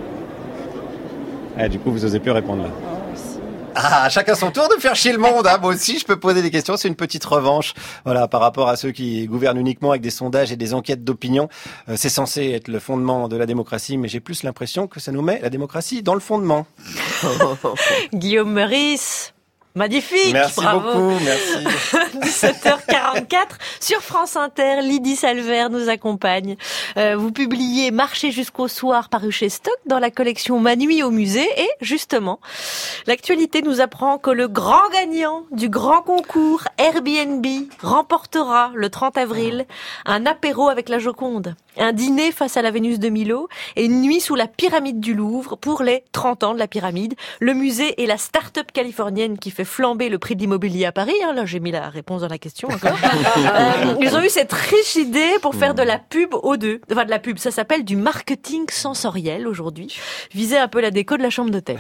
S2: Du coup, vous osez plus répondre là. Chacun son tour de faire chier le monde. Moi aussi, je peux poser des questions. C'est une petite revanche, voilà, par rapport à ceux qui gouvernent uniquement avec des sondages et des enquêtes d'opinion. C'est censé être le fondement de la démocratie, mais j'ai plus l'impression que ça nous met la démocratie dans le fondement.
S1: Guillaume Meurice. Magnifique,
S2: merci
S1: bravo.
S2: Beaucoup, merci.
S1: 17h44 sur France Inter, Lydie Salver nous accompagne. Vous publiez Marcher jusqu'au soir paru chez Stock dans la collection Ma nuit au musée et justement, l'actualité nous apprend que le grand gagnant du grand concours Airbnb remportera le 30 avril un apéro avec la Joconde, un dîner face à la Vénus de Milo et une nuit sous la pyramide du Louvre pour les 30 ans de la pyramide. Le musée et la start-up californienne qui fait flamber le prix de l'immobilier à Paris. Là, j'ai mis la réponse dans la question encore. Ils ont eu cette riche idée pour faire de la pub aux deux. Enfin, de la pub, ça s'appelle du marketing sensoriel aujourd'hui. Viser un peu la déco de la chambre d'hôtel.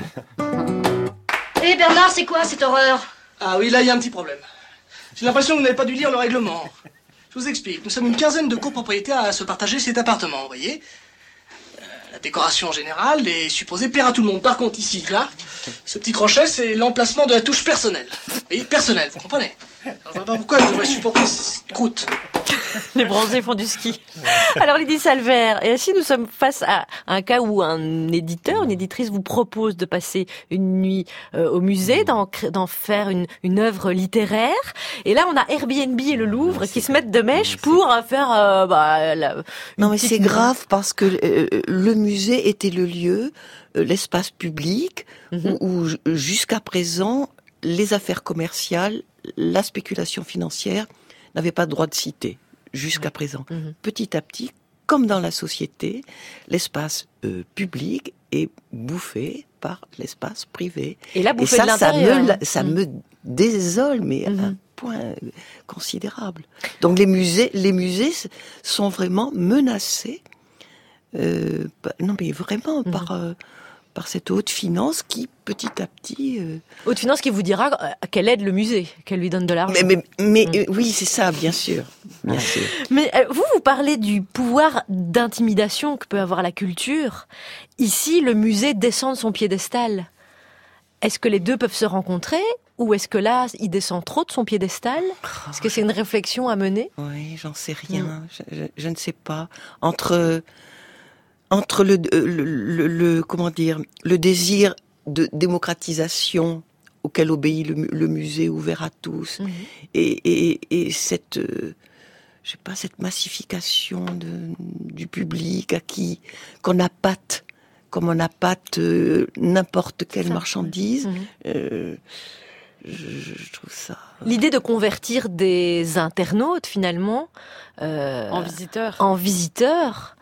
S22: Eh Bernard, c'est quoi cette horreur ?
S23: Ah oui, là, il y a un petit problème. J'ai l'impression que vous n'avez pas dû lire le règlement. Je vous explique. Nous sommes une quinzaine de copropriétaires à se partager cet appartement, vous voyez ? La décoration générale est supposée plaire à tout le monde. Par contre, ici, là, ce petit crochet, c'est l'emplacement de la touche personnelle. Vous voyez, personnelle, vous comprenez ? Alors, je vois pas pourquoi je devrais supporter cette croûte.
S1: Les bronzés font du ski. Alors Lydie Salver, et si nous sommes face à un cas où un éditeur, une éditrice vous propose de passer une nuit au musée, d'en faire une œuvre littéraire, et là on a Airbnb et le Louvre qui se mettent de mèche pour faire...
S10: Non mais c'est grave parce que le musée était le lieu, l'espace public, où jusqu'à présent les affaires commerciales, la spéculation financière n'avaient pas de droit de citer. Jusqu'à présent. Petit à petit, comme dans la société, l'espace public est bouffé par l'espace privé.
S1: Et là, bouffé de l'intérieur.
S10: Ça me désole, mais à un point considérable. Donc les musées sont vraiment menacés. Non, mais vraiment par cette haute finance qui, petit à petit...
S1: Haute finance qui vous dira qu'elle aide le musée, qu'elle lui donne de l'argent.
S10: Mais oui, c'est ça, bien sûr. Bien sûr.
S1: Mais vous parlez du pouvoir d'intimidation que peut avoir la culture. Ici, le musée descend de son piédestal. Est-ce que les deux peuvent se rencontrer Ou est-ce que là, il descend trop de son piédestal? Est-ce que c'est une réflexion à mener?
S10: Oui, j'en sais rien. Je ne sais pas. Entre le comment dire, le désir de démocratisation auquel obéit le musée ouvert à tous, et cette je sais pas, cette massification du public qu'on appâte comme on appâte n'importe quelle marchandise. Je trouve ça...
S1: L'idée de convertir des internautes, finalement...
S8: en
S1: visiteurs.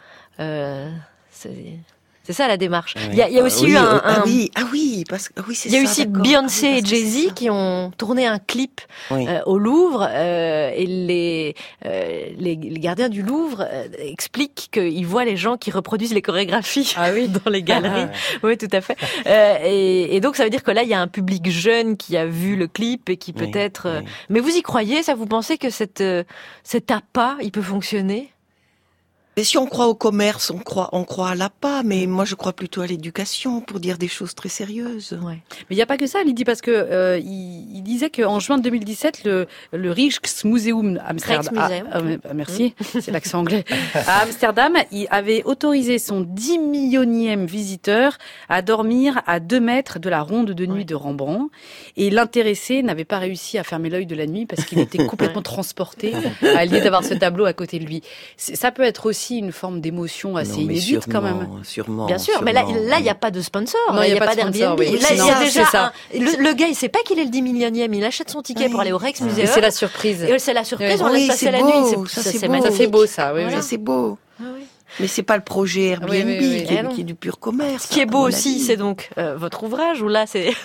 S1: C'est ça la démarche. Il y a aussi eu il y a aussi Beyoncé et Jay-Z qui ont tourné un clip au Louvre et les gardiens du Louvre expliquent qu'ils voient les gens qui reproduisent les chorégraphies dans les galeries. Oui, tout à fait. Et donc ça veut dire que là il y a un public jeune qui a vu le clip et qui peut-être. Mais vous y croyez, ça? Vous pensez que cet appât il peut fonctionner?
S10: Mais si on croit au commerce, on croit à l'appât, mais moi je crois plutôt à l'éducation pour dire des choses très sérieuses.
S8: Mais il n'y a pas que ça, Lydie, parce que il disait qu'en juin 2017, le Rijksmuseum Amsterdam, merci, c'est l'accent anglais, à Amsterdam, il avait autorisé son 10 millionième visiteur à dormir à 2 mètres de la ronde de nuit de Rembrandt, et l'intéressé n'avait pas réussi à fermer l'œil de la nuit parce qu'il était complètement transporté à l'idée d'avoir ce tableau à côté de lui. Ça peut être aussi une forme d'émotion assez inédite quand même.
S10: Sûrement.
S1: Bien sûr, mais là il n'y a pas de sponsor.
S8: Non, il n'y a pas d'Airbnb.
S1: Là, il y a déjà le gars, il sait pas qu'il est le 10 millionième. Il achète son ticket pour aller au Rijksmuseum.
S8: Et c'est la surprise.
S1: Et c'est la surprise. On laisse passer la nuit.
S10: Ça
S8: c'est beau, ça. Oui,
S10: ça c'est beau. Mais c'est pas le projet Airbnb qui est du pur commerce.
S1: Ce qui est beau aussi, c'est donc votre ouvrage où là c'est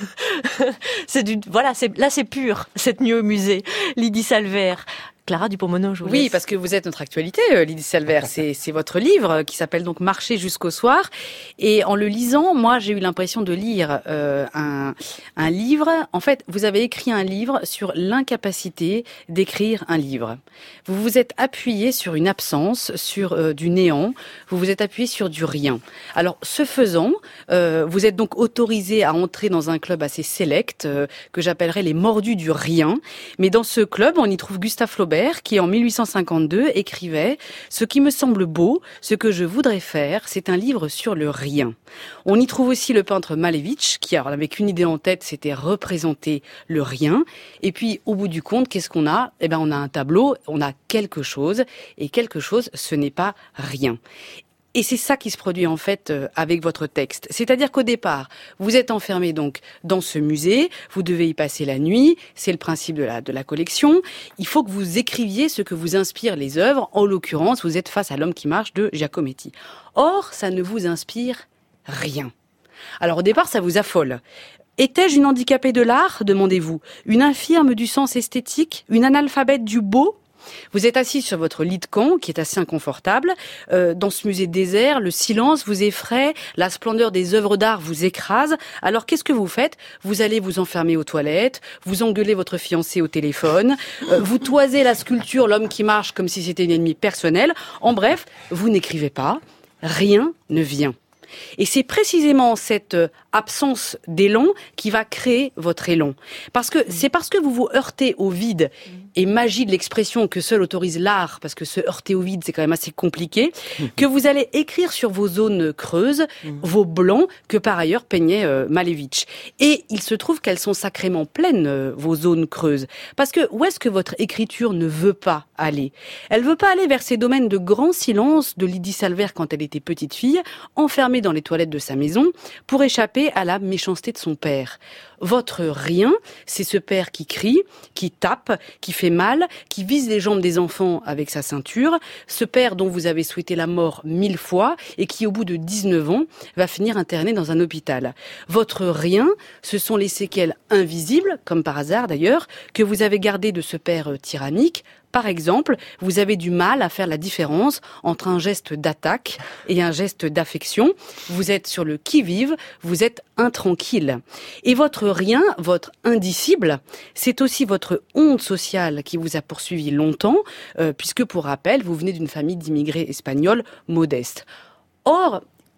S1: c'est pur cette nuit au musée. Lydie Salver. Clara Dupont-Moreau, je vous laisse.
S8: Oui, parce que vous êtes notre actualité, Lydie Salver. C'est votre livre qui s'appelle donc Marcher jusqu'au soir. Et en le lisant, moi, j'ai eu l'impression de lire un livre. En fait, vous avez écrit un livre sur l'incapacité d'écrire un livre. Vous vous êtes appuyé sur une absence, sur du néant. Vous vous êtes appuyé sur du rien. Alors, ce faisant, vous êtes donc autorisé à entrer dans un club assez sélect que j'appellerais les mordus du rien. Mais dans ce club, on y trouve Gustave Flaubert, qui en 1852 écrivait « Ce qui me semble beau, ce que je voudrais faire, c'est un livre sur le rien ». On y trouve aussi le peintre Malevich, qui n'avait qu'une idée en tête, c'était représenter le rien. Et puis, au bout du compte, qu'est-ce qu'on a ? Eh ben, on a un tableau, on a quelque chose, et quelque chose, ce n'est pas rien. Et c'est ça qui se produit en fait avec votre texte. C'est-à-dire qu'au départ, vous êtes enfermé donc dans ce musée, vous devez y passer la nuit, c'est le principe de la collection. Il faut que vous écriviez ce que vous inspirent les œuvres. En l'occurrence, vous êtes face à L'homme qui marche de Giacometti. Or, ça ne vous inspire rien. Alors au départ, ça vous affole. Étais-je une handicapée de l'art, demandez-vous? Une infirme du sens esthétique? Une analphabète du beau? Vous êtes assis sur votre lit de camp, qui est assez inconfortable. Dans ce musée désert, le silence vous effraie, la splendeur des œuvres d'art vous écrase. Alors qu'est-ce que vous faites? Vous allez vous enfermer aux toilettes, vous engueulez votre fiancé au téléphone, vous toisez la sculpture L'homme qui marche comme si c'était une ennemie personnelle. En bref, vous n'écrivez pas, rien ne vient. Et c'est précisément cette absence d'élan qui va créer votre élan. C'est parce que vous vous heurtez au vide, et magie de l'expression que seul autorise l'art, parce que se heurter au vide, c'est quand même assez compliqué, que vous allez écrire sur vos zones creuses, vos blancs, que par ailleurs peignait Malevich. Et il se trouve qu'elles sont sacrément pleines, vos zones creuses. Parce que où est-ce que votre écriture ne veut pas aller? Elle veut pas aller vers ces domaines de grand silence de Lydie Salver quand elle était petite fille, enfermée dans les toilettes de sa maison, pour échapper à la méchanceté de son père. Votre rien, c'est ce père qui crie, qui tape, qui fait mal, qui vise les jambes des enfants avec sa ceinture, ce père dont vous avez souhaité la mort 1000 fois et qui, au bout de 19 ans, va finir interné dans un hôpital. Votre rien, ce sont les séquelles invisibles, comme par hasard d'ailleurs, que vous avez gardées de ce père tyrannique. Par exemple, vous avez du mal à faire la différence entre un geste d'attaque et un geste d'affection. Vous êtes sur le qui-vive, vous êtes intranquille. Et votre rien, votre indicible, c'est aussi votre honte sociale qui vous a poursuivi longtemps, puisque pour rappel, vous venez d'une famille d'immigrés espagnols modestes. Or,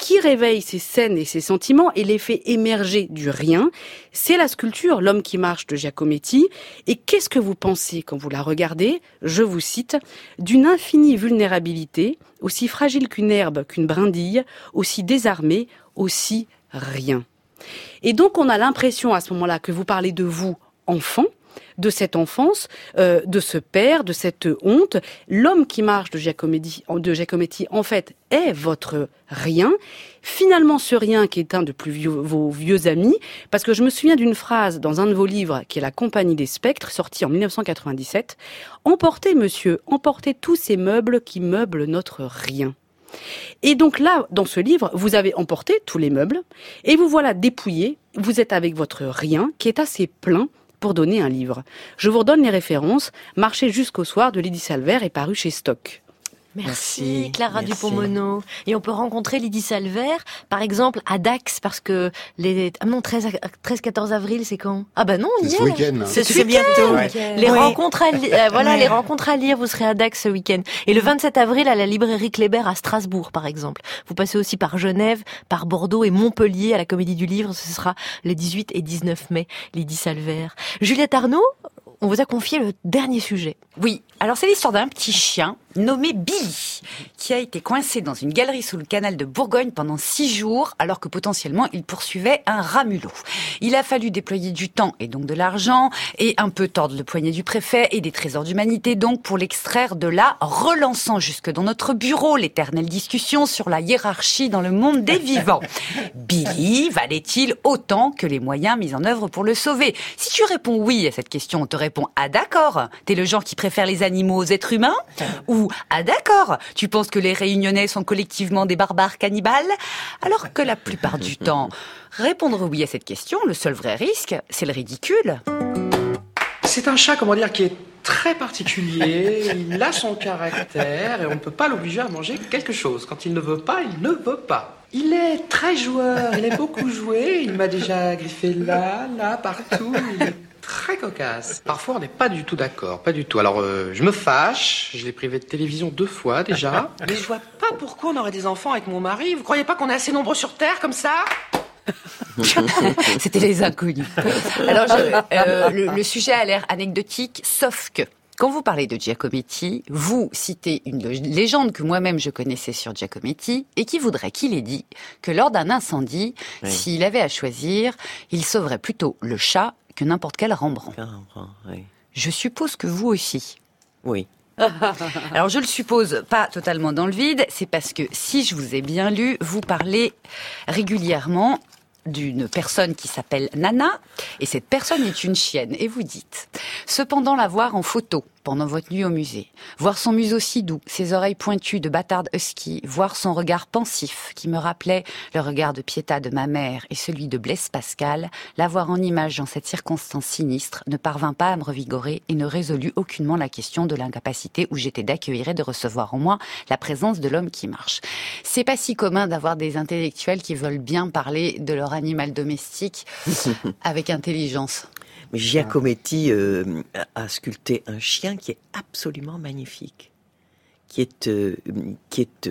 S8: qui réveille ces scènes et ces sentiments et les fait émerger du rien, c'est la sculpture « L'homme qui marche » de Giacometti. Et qu'est-ce que vous pensez quand vous la regardez ? Je vous cite, « d'une infinie vulnérabilité, aussi fragile qu'une herbe, qu'une brindille, aussi désarmée, aussi rien. » Et donc on a l'impression à ce moment-là que vous parlez de vous, enfant, de cette enfance, de ce père, de cette honte. L'homme qui marche de Giacometti, en fait, est votre rien. Finalement, ce rien qui est un de vos vieux amis, parce que je me souviens d'une phrase dans un de vos livres, qui est La Compagnie des Spectres, sorti en 1997. « Emportez, monsieur, emportez tous ces meubles qui meublent notre rien. » Et donc là, dans ce livre, vous avez emporté tous les meubles, et vous voilà dépouillé, vous êtes avec votre rien, qui est assez plein, pour donner un livre. Je vous redonne les références. Marcher jusqu'au soir de Lydie Salver est paru chez Stock.
S1: Merci Clara Dupont-Mono. Et on peut rencontrer Lydie Salver, par exemple, à Dax, parce que 13-14 avril, c'est quand ? Ah bah non, hier.
S6: C'est ce week-end.
S1: C'est bientôt. Ouais. Les rencontres les rencontres à lire, vous serez à Dax ce week-end. Et le 27 avril, à la librairie Kléber à Strasbourg, par exemple. Vous passez aussi par Genève, par Bordeaux et Montpellier à la Comédie du Livre. Ce sera les 18 et 19 mai, Lydie Salver. Juliette Arnaud, on vous a confié le dernier sujet.
S3: Oui, alors c'est l'histoire d'un petit chien nommé Billy, qui a été coincé dans une galerie sous le canal de Bourgogne pendant 6 jours, alors que potentiellement il poursuivait un rat mulot. Il a fallu déployer du temps et donc de l'argent, et un peu tordre le poignet du préfet et des trésors d'humanité donc pour l'extraire de là, relançant jusque dans notre bureau l'éternelle discussion sur la hiérarchie dans le monde des vivants. Billy valait-il autant que les moyens mis en œuvre pour le sauver ? Si tu réponds oui à cette question, on te répond « Ah d'accord, t'es le genre qui préfère les animaux aux êtres humains ?» ou « Ah d'accord, tu penses que les Réunionnais sont collectivement des barbares cannibales ?» Alors que la plupart du temps, répondre oui à cette question, le seul vrai risque, c'est le ridicule.
S5: C'est un chat, comment dire, qui est très particulier, il a son caractère et on ne peut pas l'obliger à manger quelque chose. Quand il ne veut pas, il ne veut pas. Il est très joueur, il aime beaucoup jouer, il m'a déjà griffé là, partout, il est très cocasse. Parfois on n'est pas du tout d'accord, pas du tout. Alors je me fâche, je l'ai privé de télévision 2 fois déjà. Mais je vois pas pourquoi on aurait des enfants avec mon mari. Vous croyez pas qu'on est assez nombreux sur Terre comme ça ?
S3: C'était les inconnus. Alors, le sujet a l'air anecdotique, sauf que quand vous parlez de Giacometti, vous citez une légende que moi-même je connaissais sur Giacometti et qui voudrait qu'il ait dit que lors d'un incendie, s'il avait à choisir, il sauverait plutôt le chat que n'importe quel Rembrandt. Je suppose que vous aussi.
S10: Oui.
S3: Alors je le suppose pas totalement dans le vide, c'est parce que si je vous ai bien lu, vous parlez régulièrement d'une personne qui s'appelle Nana, et cette personne est une chienne, et vous dites « Cependant la voir en photo, pendant votre nuit au musée, voir son museau si doux, ses oreilles pointues de bâtarde husky, voir son regard pensif, qui me rappelait le regard de Pietà de ma mère et celui de Blaise Pascal, la voir en image dans cette circonstance sinistre ne parvint pas à me revigorer et ne résolut aucunement la question de l'incapacité où j'étais d'accueillir et de recevoir en moi la présence de l'homme qui marche. » C'est pas si commun d'avoir des intellectuels qui veulent bien parler de leur animal domestique avec intelligence.
S10: Mais Giacometti a sculpté un chien qui est absolument magnifique, qui est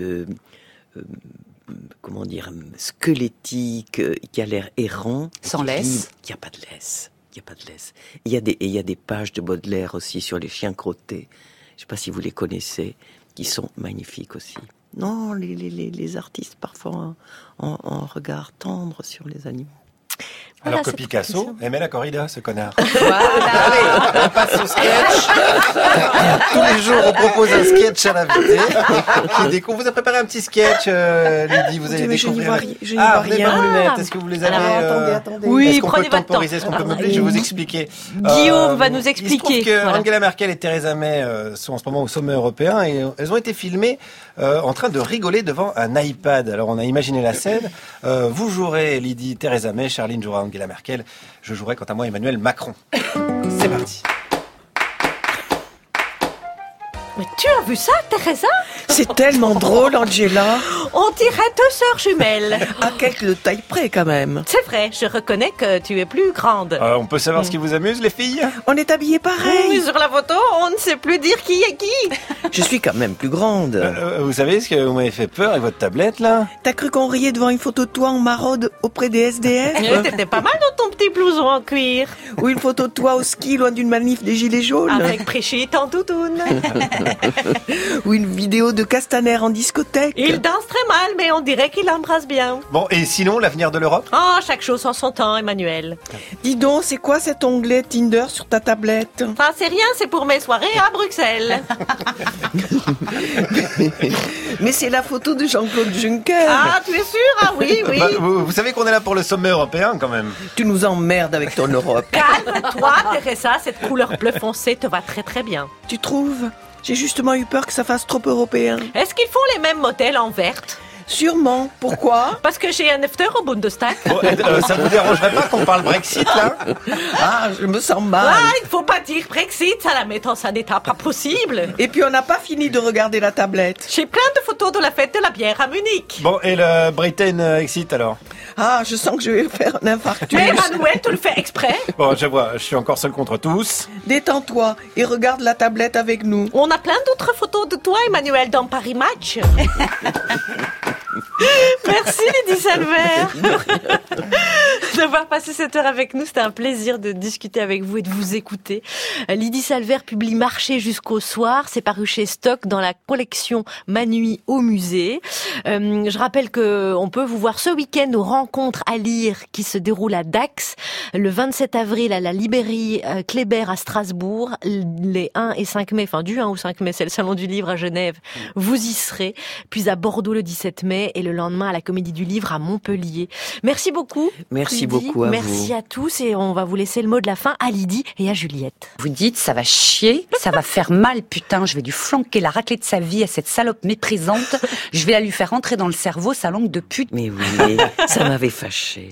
S10: comment dire, squelettique, qui a l'air errant,
S3: sans laisse,
S10: qui a pas de laisse. Il y a des pages de Baudelaire aussi sur les chiens crottés. Je sais pas si vous les connaissez, qui sont magnifiques aussi. Non, les artistes parfois ont un regard tendre sur les animaux.
S2: Alors que Picasso aimait la corrida, ce connard.
S3: Voilà.
S2: On passe au sketch. Tous les jours, on propose un sketch à l'invité. On vous a préparé un petit sketch, Lydie. Vous allez découvrir.
S10: Je n'y vois rien.
S2: Vos lunettes. Est-ce que vous les avez
S10: attendez.
S1: Oui,
S2: est-ce qu'on peut
S1: prenez votre
S2: temporiser, est-ce qu'on peut meubler? Je vais vous expliquer.
S1: Guillaume va nous expliquer.
S2: Il se trouve que Angela Merkel et Theresa May sont en ce moment au sommet européen et elles ont été filmées en train de rigoler devant un iPad. Alors on a imaginé la scène. Vous jouerez Lydie, Theresa May, Charline jouera Angela Merkel. Je jouerai quant à moi Emmanuel Macron. C'est parti.
S1: Mais tu as vu ça, Teresa?
S10: C'est tellement drôle, Angela.
S1: On dirait deux sœurs jumelles.
S10: À quelques tailles près, quand même.
S1: C'est vrai, je reconnais que tu es plus grande.
S2: On peut savoir ce qui vous amuse, les filles?
S10: On est habillés pareil.
S1: Oui, sur la photo, on ne sait plus dire qui est qui.
S10: Je suis quand même plus grande.
S2: Vous savez ce que vous m'avez fait peur avec votre tablette, là?
S10: T'as cru qu'on riait devant une photo de toi en maraude auprès des SDF?
S1: T'étais pas mal dans ton petit blouson en cuir.
S10: Ou une photo de toi au ski loin d'une manif des Gilets jaunes.
S1: Avec Brigitte en toutoune.
S10: Ou une vidéo de Castaner en discothèque.
S1: Il danse très mal, mais on dirait qu'il embrasse bien.
S2: Bon, et sinon, l'avenir de l'Europe?
S1: Oh, chaque chose en son temps, Emmanuel.
S10: Dis donc, c'est quoi cet onglet Tinder sur ta tablette?
S1: Ah, c'est rien, c'est pour mes soirées à Bruxelles.
S10: Mais c'est la photo de Jean-Claude Juncker.
S1: Ah, tu es sûr? Ah oui, oui.
S2: Vous savez qu'on est là pour le sommet européen, quand même.
S10: Tu nous emmerdes avec ton Europe.
S1: Calme-toi, Teresa, cette couleur bleu foncé te va très très bien.
S10: Tu trouves? J'ai justement eu peur que ça fasse trop européen.
S1: Est-ce qu'ils font les mêmes modèles en verte?
S10: Sûrement. Pourquoi?
S1: Parce que j'ai un after au Bundestag.
S2: Bon, ça vous dérangerait pas qu'on parle Brexit, là?
S10: Ah, je me sens mal.
S1: Ah, il faut pas dire Brexit, ça la met dans un état pas possible.
S10: Et puis on n'a pas fini de regarder la tablette.
S1: J'ai plein de photos de la fête de la bière à Munich.
S2: Bon, et le Britain Exit, alors?
S10: Ah, je sens que je vais faire un infarctus.
S1: Mais Emmanuel, tu le fais exprès?
S2: Bon, je vois, je suis encore seul contre tous.
S10: Détends-toi et regarde la tablette avec nous.
S1: On a plein d'autres photos de toi, Emmanuel, dans Paris Match. Merci Lydie Salver d'avoir passé cette heure avec nous. C'était un plaisir de discuter avec vous et de vous écouter. Lydie Salver publie Marcher jusqu'au soir. C'est paru chez Stock dans la collection Ma nuit au musée. Je rappelle que on peut vous voir ce week-end aux rencontres à lire qui se déroulent à Dax. Le 27 avril à la librairie Kléber à Strasbourg. Les 1 et 5 mai, enfin du 1 au 5 mai, c'est le salon du livre à Genève. Vous y serez. Puis à Bordeaux le 17 mai et le lendemain à la Comédie du Livre à Montpellier. Merci beaucoup.
S10: Merci
S1: Lydie.
S10: beaucoup à vous.
S1: Merci à tous et on va vous laisser le mot de la fin à Lydie et à Juliette.
S3: Vous dites, ça va chier, ça va faire mal, putain, je vais lui flanquer la raclée de sa vie à cette salope méprisante, je vais la lui faire entrer dans le cerveau, sa langue de pute.
S10: Mais oui, ça m'avait fâché.